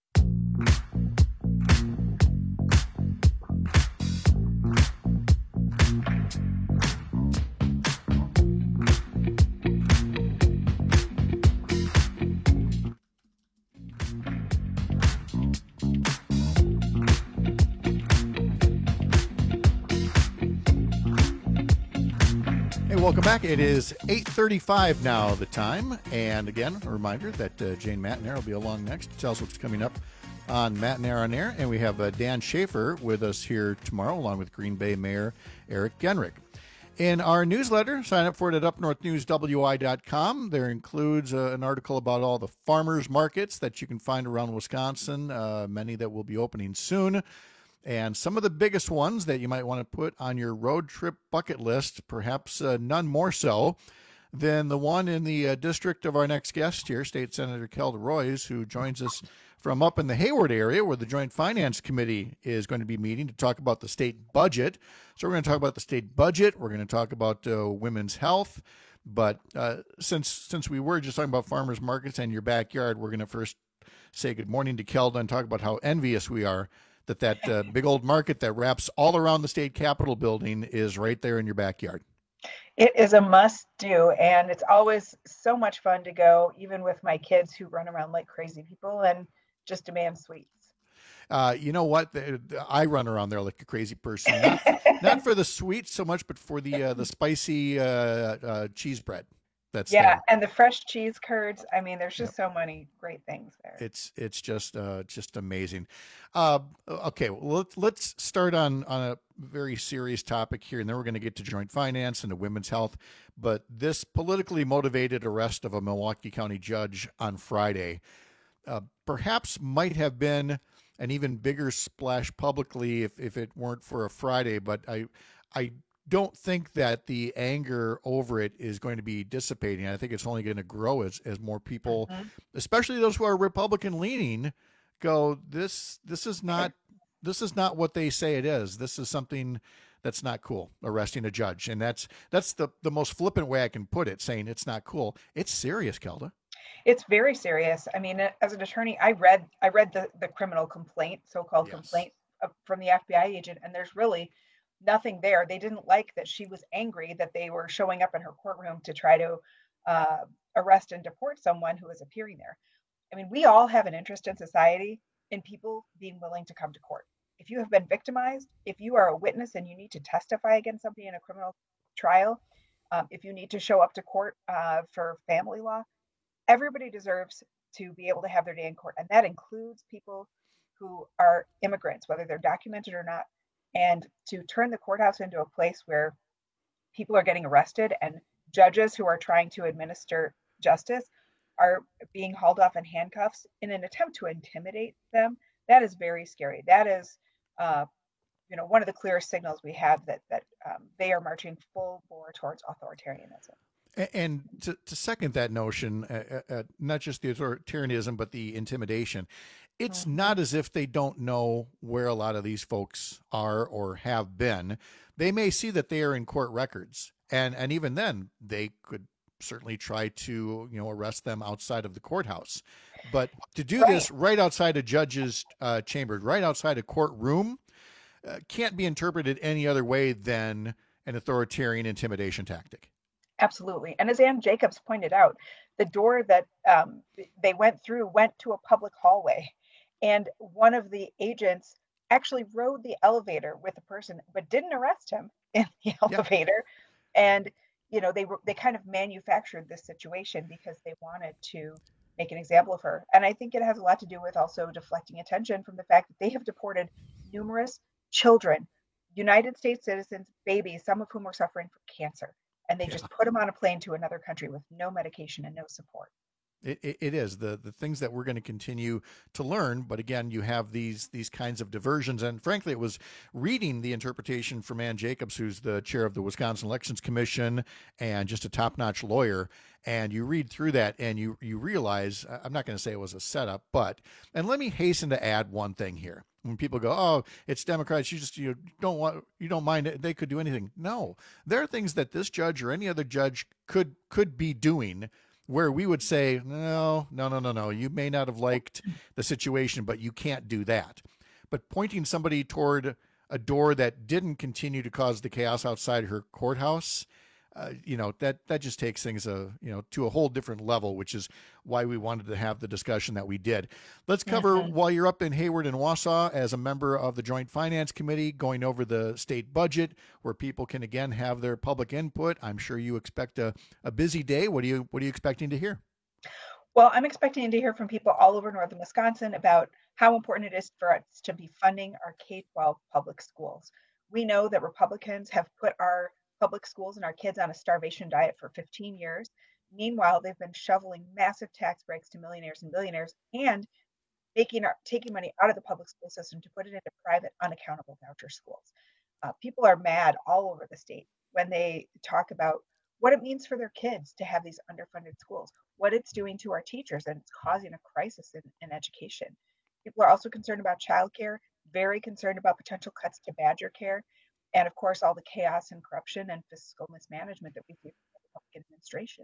Welcome back. It is eight thirty-five now, the time. And again, a reminder that uh, Jane Matenaer will be along next to tell us what's coming up on Matenaer on Air. And we have uh, Dan Schaefer with us here tomorrow, along with Green Bay Mayor Eric Genrich. In our newsletter, sign up for it at up north news w i dot com. There includes uh, an article about all the farmers markets that you can find around Wisconsin, uh, many that will be opening soon. And some of the biggest ones that you might want to put on your road trip bucket list, perhaps uh, none more so than the one in the uh, district of our next guest here, State Senator Kelda Roys, who joins us from up in the Hayward area where the Joint Finance Committee is going to be meeting to talk about the state budget. So we're going to talk about the state budget. We're going to talk about uh, women's health. But uh, since since we were just talking about farmers markets and your backyard, we're going to first say good morning to Kelda and talk about how envious we are that that uh, big old market that wraps all around the state capitol building is right there in your backyard. It is a must do, and it's always so much fun to go, even with my kids who run around like crazy people and just demand sweets. Uh, you know what? I run around there like a crazy person, not, not for the sweets so much, but for the uh, the spicy uh, uh, cheese bread. That's yeah, there. And the fresh cheese curds. I mean, there's just yep. so many great things there. It's it's just uh, just amazing. Uh, okay, well, let's let's start on on a very serious topic here, and then we're going to get to joint finance and to women's health. But this politically motivated arrest of a Milwaukee County judge on Friday uh, perhaps might have been an even bigger splash publicly if if it weren't for a Friday. But I I. don't think that the anger over it is going to be dissipating. I think it's only going to grow as, as more people, mm-hmm. especially those who are Republican leaning, go, this, this is not, this is not what they say it is. This is something that's not cool, arresting a judge. And that's, that's the, the most flippant way I can put it, saying it's not cool. It's serious, Kelda. It's very serious. I mean, as an attorney, I read, I read the, the criminal complaint, so-called yes. complaint from the F B I agent, and there's really nothing there. They didn't like that she was angry that they were showing up in her courtroom to try to uh, arrest and deport someone who was appearing there. I mean, we all have an interest in society in people being willing to come to court. If you have been victimized, if you are a witness and you need to testify against somebody in a criminal trial, um, if you need to show up to court uh, for family law, everybody deserves to be able to have their day in court. And that includes people who are immigrants, whether they're documented or not. And to turn the courthouse into a place where people are getting arrested and judges who are trying to administer justice are being hauled off in handcuffs in an attempt to intimidate them, that is very scary. That is, uh, you know, one of the clearest signals we have that that um, they are marching full bore towards authoritarianism. And to, to second that notion, uh, uh, not just the authoritarianism, but the intimidation, it's mm-hmm. not as if they don't know where a lot of these folks are or have been. They may see that they are in court records, and, and even then they could certainly try to, you know, arrest them outside of the courthouse. But to do right. this right outside a judge's uh, chamber, right outside a courtroom, uh, can't be interpreted any other way than an authoritarian intimidation tactic. Absolutely. And as Ann Jacobs pointed out, the door that um, they went through went to a public hallway. And one of the agents actually rode the elevator with a person, but didn't arrest him in the elevator. Yeah. And, you know, they were, they kind of manufactured this situation because they wanted to make an example of her. And I think it has a lot to do with also deflecting attention from the fact that they have deported numerous children, United States citizens, babies, some of whom are suffering from cancer. And they yeah. just put them on a plane to another country with no medication and no support. It, it, it is the the things that we're going to continue to learn. But again, you have these these kinds of diversions. And frankly, it was reading the interpretation from Ann Jacobs, who's the chair of the Wisconsin Elections Commission and just a top-notch lawyer. And you read through that and you, you realize, I'm not going to say it was a setup, but, and let me hasten to add one thing here. When people go, oh, it's Democrats, you just you don't want you don't mind it, they could do anything. No, there are things that this judge or any other judge could could be doing where we would say, no, no, no, no, no, you may not have liked the situation, but you can't do that. But pointing somebody toward a door that didn't continue to cause the chaos outside her courthouse, uh, you know, that that just takes things a you know to a whole different level, which is why we wanted to have the discussion that we did. Let's cover mm-hmm. while you're up in Hayward and Wausau as a member of the Joint Finance Committee, going over the state budget, where people can again have their public input. I'm sure you expect a, a busy day. What are you what are you expecting to hear? Well, I'm expecting to hear from people all over northern Wisconsin about how important it is for us to be funding our K twelve public schools. We know that Republicans have put our public schools and our kids on a starvation diet for fifteen years. Meanwhile, they've been shoveling massive tax breaks to millionaires and billionaires and making our, taking money out of the public school system to put it into private, unaccountable voucher schools. Uh, people are mad all over the state when they talk about what it means for their kids to have these underfunded schools, what it's doing to our teachers, and it's causing a crisis in, in education. People are also concerned about childcare, very concerned about potential cuts to Badger Care, and of course, all the chaos and corruption and fiscal mismanagement that we see from the Republican administration.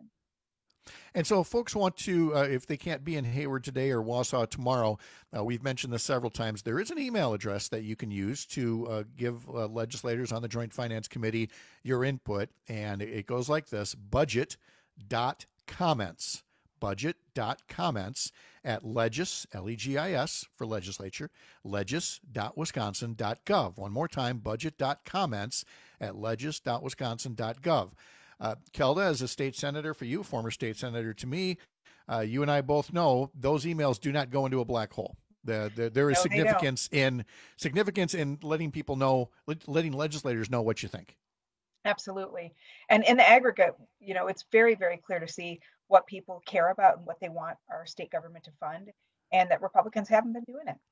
And so if folks want to, uh, if they can't be in Hayward today or Wausau tomorrow, uh, we've mentioned this several times, there is an email address that you can use to uh, give uh, legislators on the Joint Finance Committee your input. And it goes like this: budget dot comments. budget dot comments at legis, L E G I S for legislature, legis dot wisconsin dot gov. One more time, budget dot comments at legis dot wisconsin dot gov. Uh, Kelda, as a state senator for you, former state senator to me, uh, you and I both know those emails do not go into a black hole. The, the, there is no, significance in significance in letting people know, letting legislators know what you think. Absolutely. And in the aggregate, you know, it's very, very clear to see what people care about and what they want our state government to fund, and that Republicans haven't been doing it.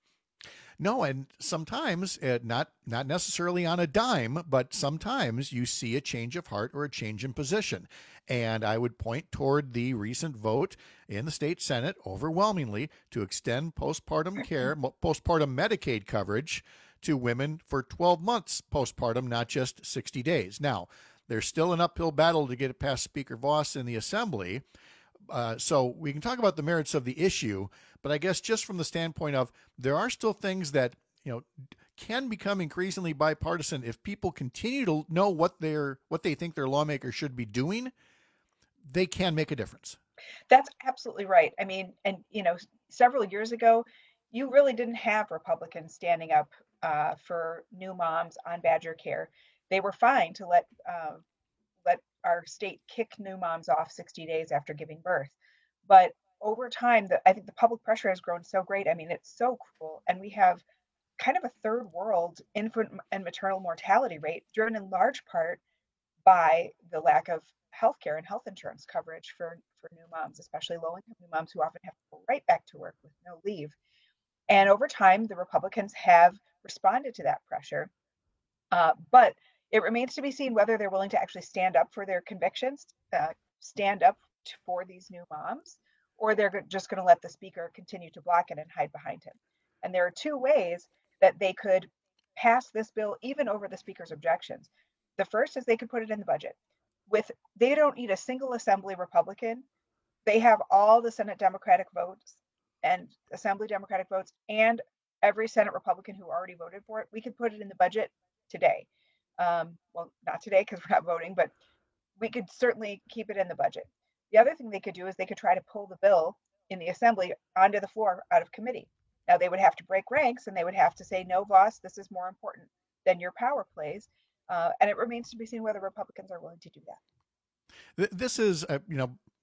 No, and sometimes, uh, not not necessarily on a dime, but sometimes you see a change of heart or a change in position. And I would point toward the recent vote in the state Senate overwhelmingly to extend postpartum care, postpartum Medicaid coverage to women for twelve months postpartum, not just sixty days. Now, there's still an uphill battle to get it past Speaker Voss in the Assembly. Uh, so we can talk about the merits of the issue, but I guess just from the standpoint of there are still things that, you know, can become increasingly bipartisan if people continue to know what they're what they think their lawmakers should be doing. They can make a difference. That's absolutely right. I mean, and you know, several years ago, you really didn't have Republicans standing up uh, for new moms on Badger Care. They were fine to let uh, let our state kick new moms off sixty days after giving birth. But over time, the, I think the public pressure has grown so great. I mean, it's so cruel. And we have kind of a third world infant and maternal mortality rate driven in large part by the lack of healthcare and health insurance coverage for, for new moms, especially low-income new moms who often have to go right back to work with no leave. And over time, the Republicans have responded to that pressure. Uh, but it remains to be seen whether they're willing to actually stand up for their convictions, uh, stand up to, for these new moms, or they're just going to let the speaker continue to block it and hide behind him. And there are two ways that they could pass this bill even over the speaker's objections. The first is they could put it in the budget. With they don't need a single Assembly Republican. They have all the Senate Democratic votes and Assembly Democratic votes and every Senate Republican who already voted for it. We could put it in the budget today. Um, well, not today because we're not voting, but we could certainly keep it in the budget. The other thing they could do is they could try to pull the bill in the Assembly onto the floor out of committee. Now, they would have to break ranks and they would have to say, no, Voss, this is more important than your power plays. Uh, and it remains to be seen whether Republicans are willing to do that. This is, uh, you know,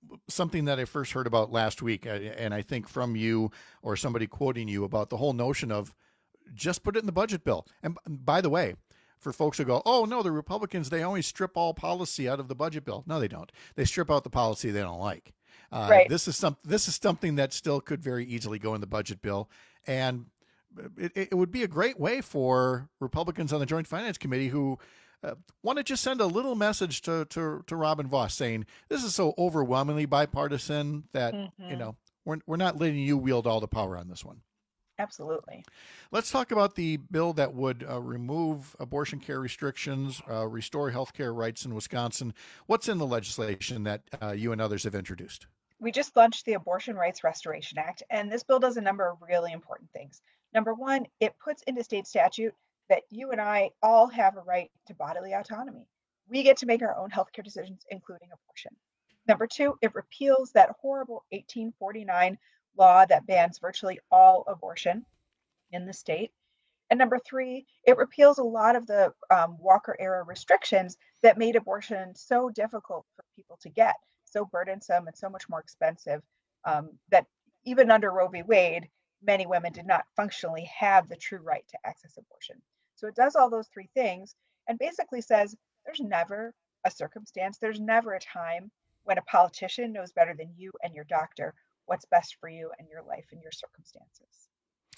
something that I first heard about last week, and I think from you or somebody quoting you about the whole notion of just put it in the budget bill. And by the way, for folks who go, oh, no, the Republicans, they always strip all policy out of the budget bill. No, they don't. They strip out the policy they don't like. Uh, right. This is some. This is something that still could very easily go in the budget bill, and it, it would be a great way for Republicans on the Joint Finance Committee who uh, want to just send a little message to, to to Robin Vos saying this is so overwhelmingly bipartisan that mm-hmm. you know we're we're not letting you wield all the power on this one. Absolutely. Let's talk about the bill that would uh, remove abortion care restrictions, uh, restore health care rights in Wisconsin. What's in the legislation that uh, you and others have introduced? We just launched the Abortion Rights Restoration Act, and this bill does a number of really important things. Number one, it puts into state statute that you and I all have a right to bodily autonomy. We get to make our own healthcare decisions, including abortion. Number two, it repeals that horrible eighteen forty-nine law that bans virtually all abortion in the state. And number three, it repeals a lot of the um, Walker era restrictions that made abortion so difficult for people to get, so burdensome and so much more expensive um, that even under Roe v. Wade, many women did not functionally have the true right to access abortion. So it does all those three things and basically says there's never a circumstance, there's never a time when a politician knows better than you and your doctor what's best for you and your life and your circumstances.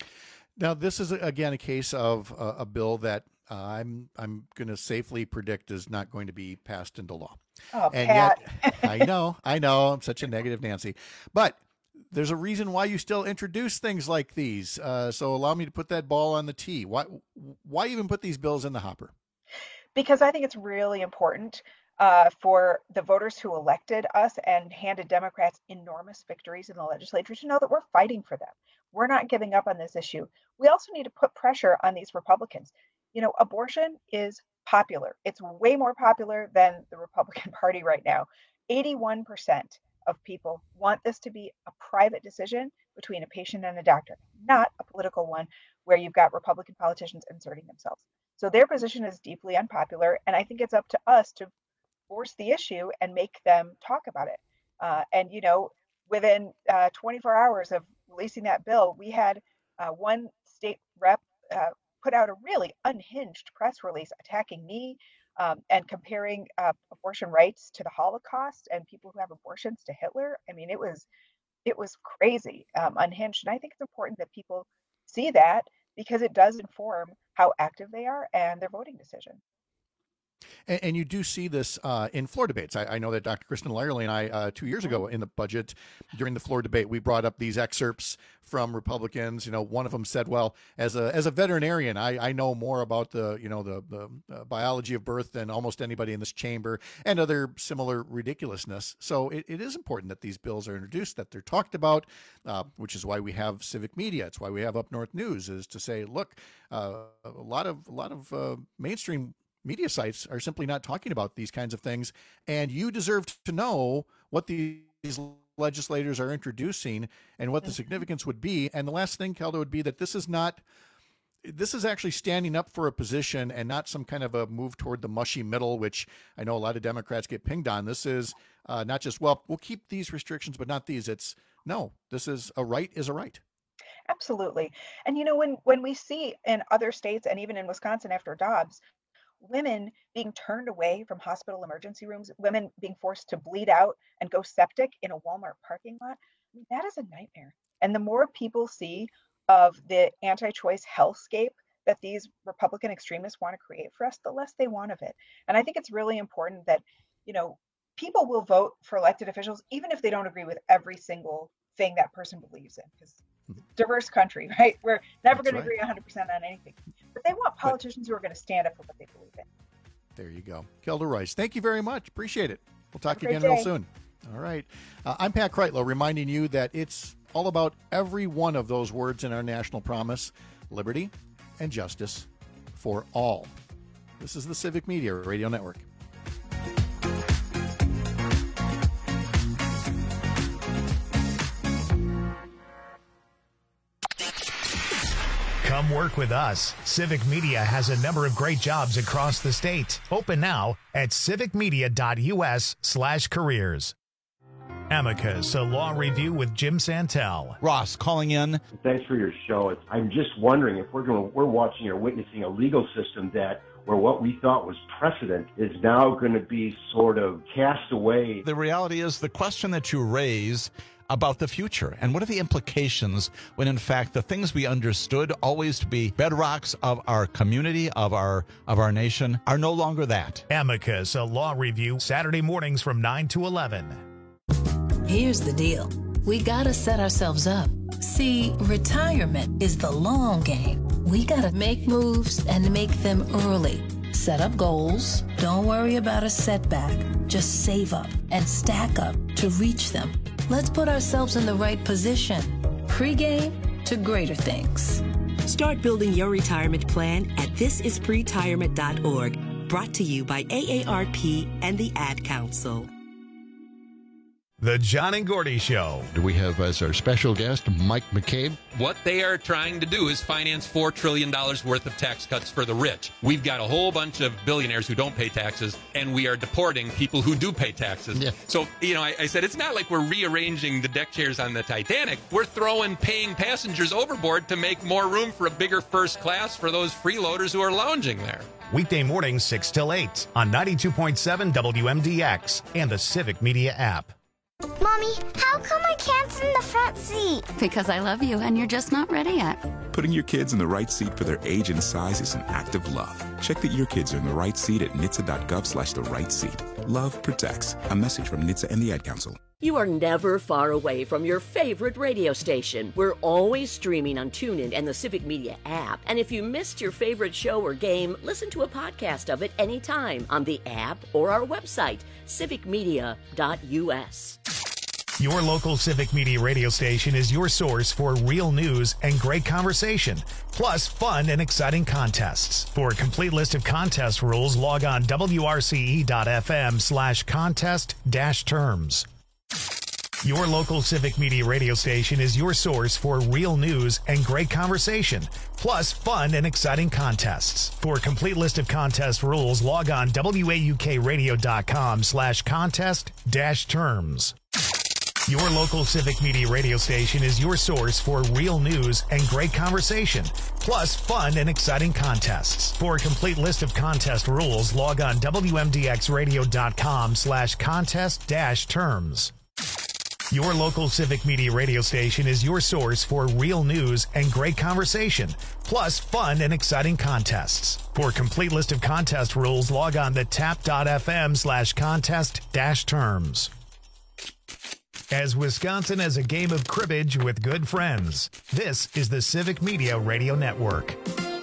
Now, this is, again, a case of uh, a bill that uh, I'm I'm going to safely predict is not going to be passed into law. Oh, and Pat. yet, I know, I know, I'm such a negative Nancy. But there's a reason why you still introduce things like these. Uh, so allow me to put that ball on the tee. Why, why even put these bills in the hopper? Because I think it's really important Uh, for the voters who elected us and handed Democrats enormous victories in the legislature to know that we're fighting for them. We're not giving up on this issue. We also need to put pressure on these Republicans. You know, abortion is popular. It's way more popular than the Republican Party right now. eighty-one percent of people want this to be a private decision between a patient and a doctor, not a political one where you've got Republican politicians inserting themselves. So their position is deeply unpopular, and I think it's up to us to force the issue and make them talk about it. Uh, and, you know, within uh, twenty-four hours of releasing that bill, we had uh, one state rep uh, put out a really unhinged press release attacking me um, and comparing uh, abortion rights to the Holocaust and people who have abortions to Hitler. I mean, it was it was crazy, um, unhinged. And I think it's important that people see that because it does inform how active they are and their voting decision. And, and you do see this uh, in floor debates. I, I know that Doctor Kristen Lyerly and I, uh, two years ago in the budget, during the floor debate, we brought up these excerpts from Republicans. You know, one of them said, "Well, as a as a veterinarian, I, I know more about the you know the the uh, biology of birth than almost anybody in this chamber," and other similar ridiculousness. So it, it is important that these bills are introduced, that they're talked about, uh, which is why we have Civic Media. It's why we have Up North News, is to say, look, uh, a lot of a lot of uh, mainstream media sites are simply not talking about these kinds of things, and you deserve to know what these legislators are introducing and what the significance would be. And the last thing, Kelda, would be that this is not, this is actually standing up for a position and not some kind of a move toward the mushy middle, which I know a lot of Democrats get pinged on. This is uh, not just, well, we'll keep these restrictions, but not these. It's, no, this is a right is a right. Absolutely. And, you know, when, when we see in other states and even in Wisconsin after Dobbs, women being turned away from hospital emergency rooms, women being forced to bleed out and go septic in a Walmart parking lot, I mean, that is a nightmare. And the more people see of the anti-choice hellscape that these Republican extremists want to create for us, the less they want of it. And I think it's really important that, you know, people will vote for elected officials, even if they don't agree with every single thing that person believes in, because diverse country, right? We're never going to agree one hundred percent on anything. But they want politicians but, who are going to stand up for what they believe in. There you go. Kelda Royce, thank you very much. Appreciate it. We'll talk again day. real soon. All right. Uh, I'm Pat Kreitlow, reminding you that it's all about every one of those words in our national promise: liberty and justice for all. This is the Civic Media Radio Network. Come work with us. Civic Media has a number of great jobs across the state. Open now at civicmedia.us slash careers. Amicus, a law review with Jim Santel. Ross calling in. Thanks for your show. It's, I'm just wondering if we're going, we're watching or witnessing a legal system that where what we thought was precedent is now going to be sort of cast away. The reality is the question that you raise about the future and what are the implications when in fact the things we understood always to be bedrocks of our community, of our of our nation, are no longer that. Amicus, a law review, Saturday mornings from nine to eleven. Here's the deal. We gotta set ourselves up. See, retirement is the long game. We gotta make moves and make them early. Set up goals. Don't worry about a setback. Just save up and stack up to reach them. Let's put ourselves in the right position. Pre-game to greater things. Start building your retirement plan at this is pretirement dot org. Brought to you by A A R P and the Ad Council. The John and Gordy Show. Do we have as our special guest Mike McCabe? What they are trying to do is finance four trillion dollars worth of tax cuts for the rich. We've got a whole bunch of billionaires who don't pay taxes, and we are deporting people who do pay taxes. Yeah. So, you know, I, I said it's not like we're rearranging the deck chairs on the Titanic. We're throwing paying passengers overboard to make more room for a bigger first class for those freeloaders who are lounging there. Weekday mornings six till eight on ninety-two point seven W M D X and the Civic Media app. Mommy, how come I can't sit in the front seat? Because I love you and you're just not ready yet. Putting your kids in the right seat for their age and size is an act of love. Check that your kids are in the right seat at N H T S A dot gov slash the right seat. Love protects. A message from N H T S A and the Ad Council. You are never far away from your favorite radio station. We're always streaming on TuneIn and the Civic Media app. And if you missed your favorite show or game, listen to a podcast of it anytime on the app or our website, civic media dot U S. Your local Civic Media radio station is your source for real news and great conversation, plus fun and exciting contests. For a complete list of contest rules, log on W R C E dot F M slash contest dash terms. Your local Civic Media radio station is your source for real news and great conversation, plus fun and exciting contests. For a complete list of contest rules, log on W A U K radio dot com slash contest dash terms. Your local Civic Media radio station is your source for real news and great conversation, plus fun and exciting contests. For a complete list of contest rules, log on W M D X radio dot com slash contest dash terms. Your local Civic Media radio station is your source for real news and great conversation, plus fun and exciting contests. For a complete list of contest rules, log on to tap dot F M slash contest dash terms. As Wisconsin has a game of cribbage with good friends, this is the Civic Media Radio Network.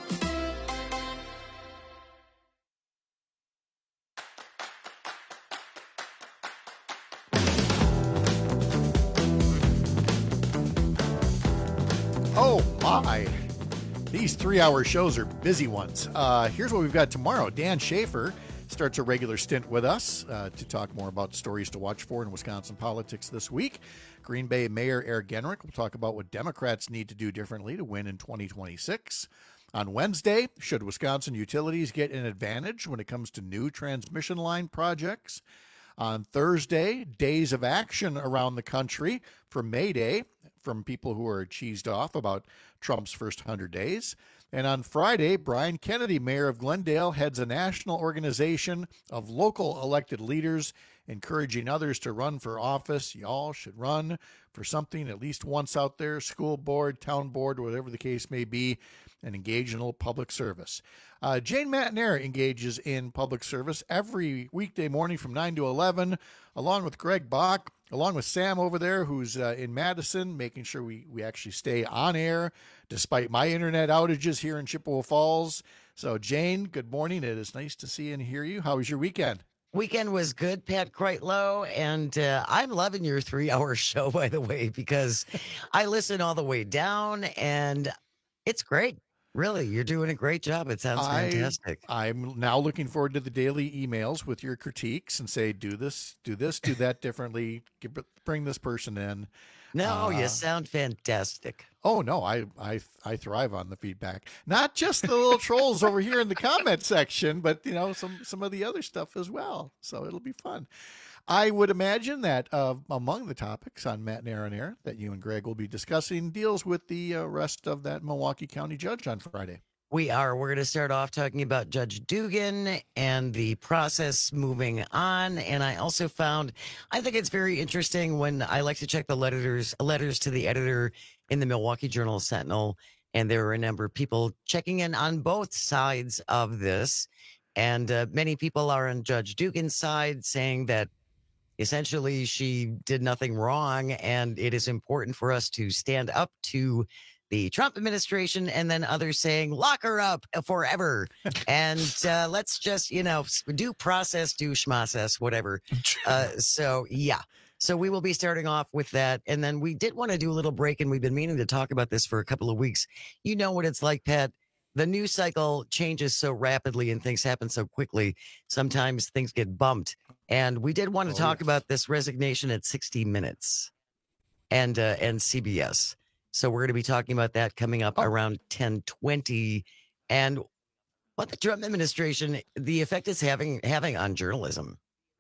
Oh my, these three-hour shows are busy ones. Uh, here's what we've got tomorrow. Dan Schaefer starts a regular stint with us uh, to talk more about stories to watch for in Wisconsin politics this week. Green Bay Mayor Eric Genrich will talk about what Democrats need to do differently to win in twenty twenty-six. On Wednesday, should Wisconsin utilities get an advantage when it comes to new transmission line projects? On Thursday, days of action around the country for May Day from people who are cheesed off about Trump's first one hundred days. And on Friday, Brian Kennedy, mayor of Glendale, heads a national organization of local elected leaders encouraging others to run for office. Y'all should run for something at least once out there, school board, town board, whatever the case may be, and engage in a little public service. Uh, Jane Matnair engages in public service every weekday morning from nine to eleven, along with Greg Bach, along with Sam over there, who's uh, in Madison, making sure we, we actually stay on air despite my internet outages here in Chippewa Falls. So, Jane, good morning. It is nice to see and hear you. How was your weekend? Weekend was good, Pat Kreitlow, and uh, I'm loving your three-hour show, by the way, because I listen all the way down, and it's great. Really, you're doing a great job. It sounds fantastic. I, I'm now looking forward to the daily emails with your critiques and say, do this, do this, do that differently, give, bring this person in. No, uh, you sound fantastic. Oh, no, I, I I thrive on the feedback. Not just the little trolls over here in the comment section, but, you know, some, some of the other stuff as well. So it'll be fun. I would imagine that uh, among the topics on Matt and Aaron Air that you and Greg will be discussing deals with the uh, rest of that Milwaukee County judge on Friday. We are. We're going to start off talking about Judge Dugan and the process moving on. And I also found, I think it's very interesting when I like to check the letters, letters to the editor in the Milwaukee Journal-Sentinel. And there were a number of people checking in on both sides of this. And uh, many people are on Judge Dugan's side, saying that essentially she did nothing wrong. And it is important for us to stand up to the Trump administration, and then others saying, lock her up forever. And uh, let's just, you know, do process, do schmocess, whatever. Uh, so, yeah. So we will be starting off with that. And then we did want to do a little break, and we've been meaning to talk about this for a couple of weeks. You know what it's like, Pat. The news cycle changes so rapidly and things happen so quickly. Sometimes things get bumped. And we did want to oh, talk yes. about this resignation at sixty minutes and uh, and C B S. So we're going to be talking about that coming up oh. around ten twenty, and what the Trump administration, the effect it's having having on journalism.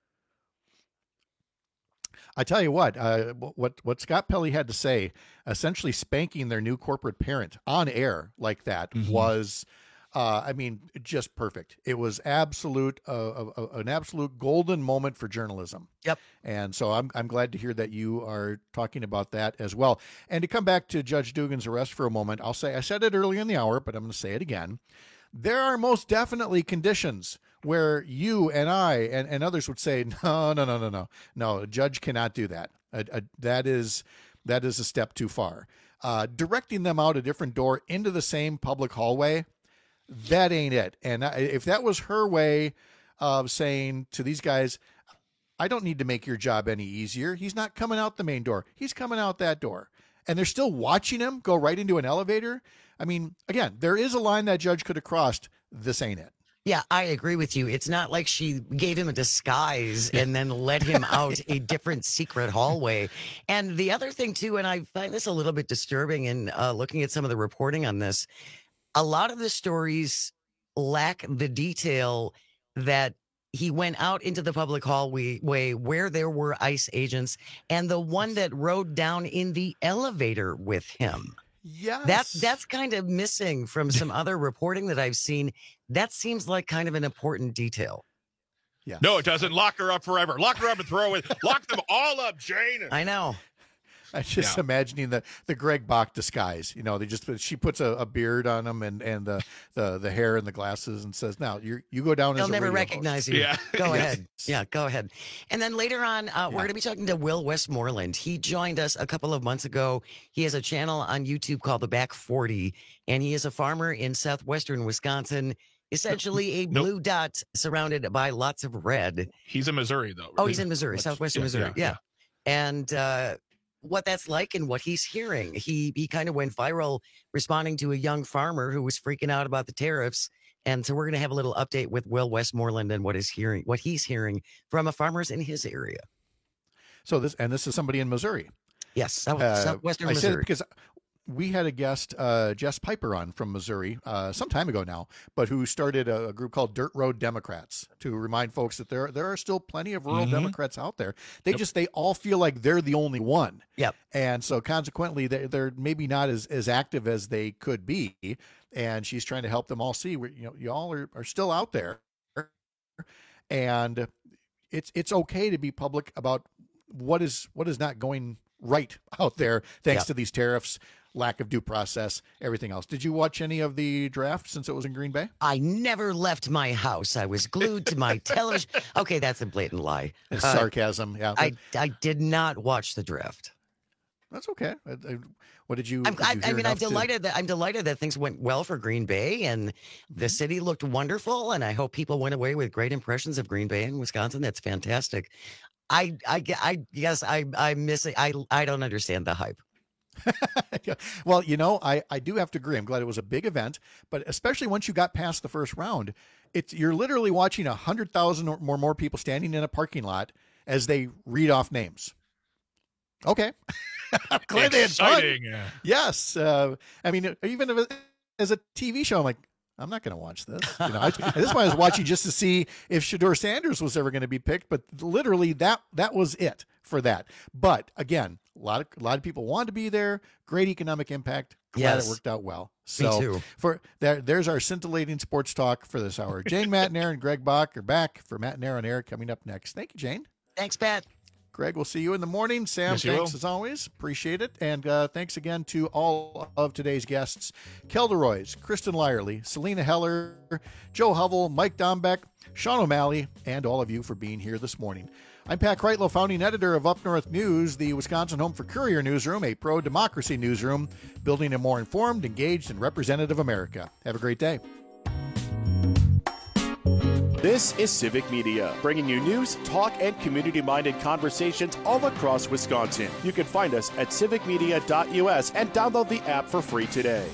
I tell you what, uh, what what Scott Pelley had to say, essentially spanking their new corporate parent on air like that mm-hmm. was, uh, I mean, just perfect. It was absolute, uh, uh, an absolute golden moment for journalism. Yep. And so I'm I'm glad to hear that you are talking about that as well. And to come back to Judge Dugan's arrest for a moment, I'll say I said it earlier in the hour, but I'm going to say it again. There are most definitely conditions where you and I and, and others would say, no, no, no, no, no, no, a judge cannot do that. A, a, that is that is a step too far. Uh, directing them out a different door into the same public hallway, that ain't it. And if that was her way of saying to these guys, I don't need to make your job any easier. He's not coming out the main door. He's coming out that door. And they're still watching him go right into an elevator. I mean, again, there is a line that judge could have crossed. This ain't it. Yeah, I agree with you. It's not like she gave him a disguise and then let him out a different secret hallway. And the other thing, too, and I find this a little bit disturbing in uh, looking at some of the reporting on this, a lot of the stories lack the detail that he went out into the public hallway where there were ICE agents and the one that rode down in the elevator with him. Yes. That, that's kind of missing from some other reporting that I've seen. That seems like kind of an important detail. Yeah. No, it doesn't. Lock her up forever. Lock her up and throw it. Lock them all up, Jane. I know. I'm just yeah. imagining the, the Greg Bach disguise. You know, they just she puts a, a beard on him and and the, the the hair and the glasses and says, "Now you you go down." They'll as a never radio recognize host. you. Yeah. Go yes. ahead. Yeah, go ahead. And then later on, uh, yeah. we're going to be talking to Will Westmoreland. He joined us a couple of months ago. He has a channel on YouTube called The Back forty, and he is a farmer in southwestern Wisconsin. Essentially a blue nope. dot surrounded by lots of red. He's in Missouri, though. Right? Oh, he's in Missouri, Which, southwestern yeah, Missouri. Yeah. yeah. yeah. And uh, what that's like and what he's hearing. He he kind of went viral responding to a young farmer who was freaking out about the tariffs. And so we're going to have a little update with Will Westmoreland and what is hearing, what he's hearing from a farmers in his area. So this, and this is somebody in Missouri. Yes, south, uh, southwestern I Missouri. said it because we had a guest, uh, Jess Piper, on from Missouri uh, some time ago now, but who started a, a group called Dirt Road Democrats to remind folks that there there are still plenty of rural mm-hmm. Democrats out there. They yep. just they all feel like they're the only one. Yep. And so consequently, they're, they're maybe not as, as active as they could be. And she's trying to help them all see, where you know, y'all are, are still out there, and it's it's okay to be public about what is what is not going right out there, thanks yep. to these tariffs, lack of due process, everything else. Did you watch any of the draft since it was in Green Bay? I never left my house. I was glued to my television. Okay, that's a blatant lie. Uh, sarcasm, yeah. I, I did not watch the draft. That's okay. I, I, what did you? I'm, did you I, I mean, I'm to... delighted that I'm delighted that things went well for Green Bay and the city looked wonderful. And I hope people went away with great impressions of Green Bay and Wisconsin. That's fantastic. I, I, I guess I, I miss it. I, I don't understand the hype. Well, you know, I, I do have to agree. I'm glad it was a big event, but especially once you got past the first round, it's you're literally watching a hundred thousand or more, more people standing in a parking lot as they read off names. Okay. I'm glad they had fun. Yeah. Yes. Uh, I mean, even if it, as a T V show, I'm like, I'm not going to watch this. You know, I, this is why I was watching just to see if Shedeur Sanders was ever going to be picked. But literally, that that was it for that. But again, a lot of a lot of people wanted to be there. Great economic impact. Glad Yes. it worked out well. So Me too. for there, there's our scintillating sports talk for this hour. Jane Matenaer and Greg Bach are back for Matenaer on Air coming up next. Thank you, Jane. Thanks, Pat. Greg, we'll see you in the morning. Sam, Yes, you thanks will. as always. Appreciate it. And uh, thanks again to all of today's guests, Kelda Roys, Kristen Lyerly, Selena Heller, Joe Hovell, Mike Dombeck, Sean O'Malley, and all of you for being here this morning. I'm Pat Kreitlow, founding editor of Up North News, the Wisconsin home for Courier Newsroom, a pro-democracy newsroom, building a more informed, engaged, and representative America. Have a great day. This is Civic Media, bringing you news, talk, and community-minded conversations all across Wisconsin. You can find us at civic media dot U S and download the app for free today.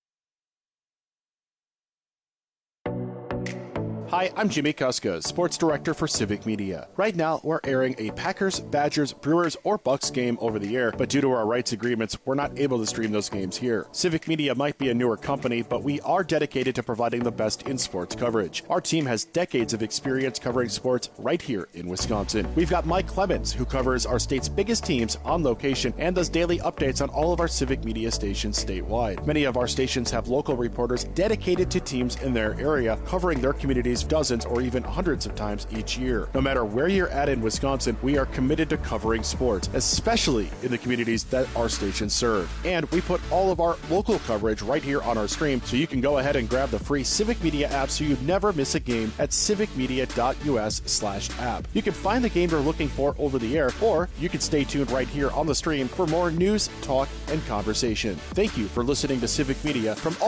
Hi, I'm Jimmy Kuska, Sports Director for Civic Media. Right now, we're airing a Packers, Badgers, Brewers, or Bucks game over the air, but due to our rights agreements, we're not able to stream those games here. Civic Media might be a newer company, but we are dedicated to providing the best in sports coverage. Our team has decades of experience covering sports right here in Wisconsin. We've got Mike Clemens, who covers our state's biggest teams on location and does daily updates on all of our Civic Media stations statewide. Many of our stations have local reporters dedicated to teams in their area, covering their communities dozens or even hundreds of times each year. No matter where you're at in Wisconsin, we are committed to covering sports, especially in the communities that our stations serve. And we put all of our local coverage right here on our stream, so you can go ahead and grab the free Civic Media app so you never miss a game at civic media dot U S slash app. You can find the game you're looking for over the air, or you can stay tuned right here on the stream for more news, talk, and conversation. Thank you for listening to Civic Media from all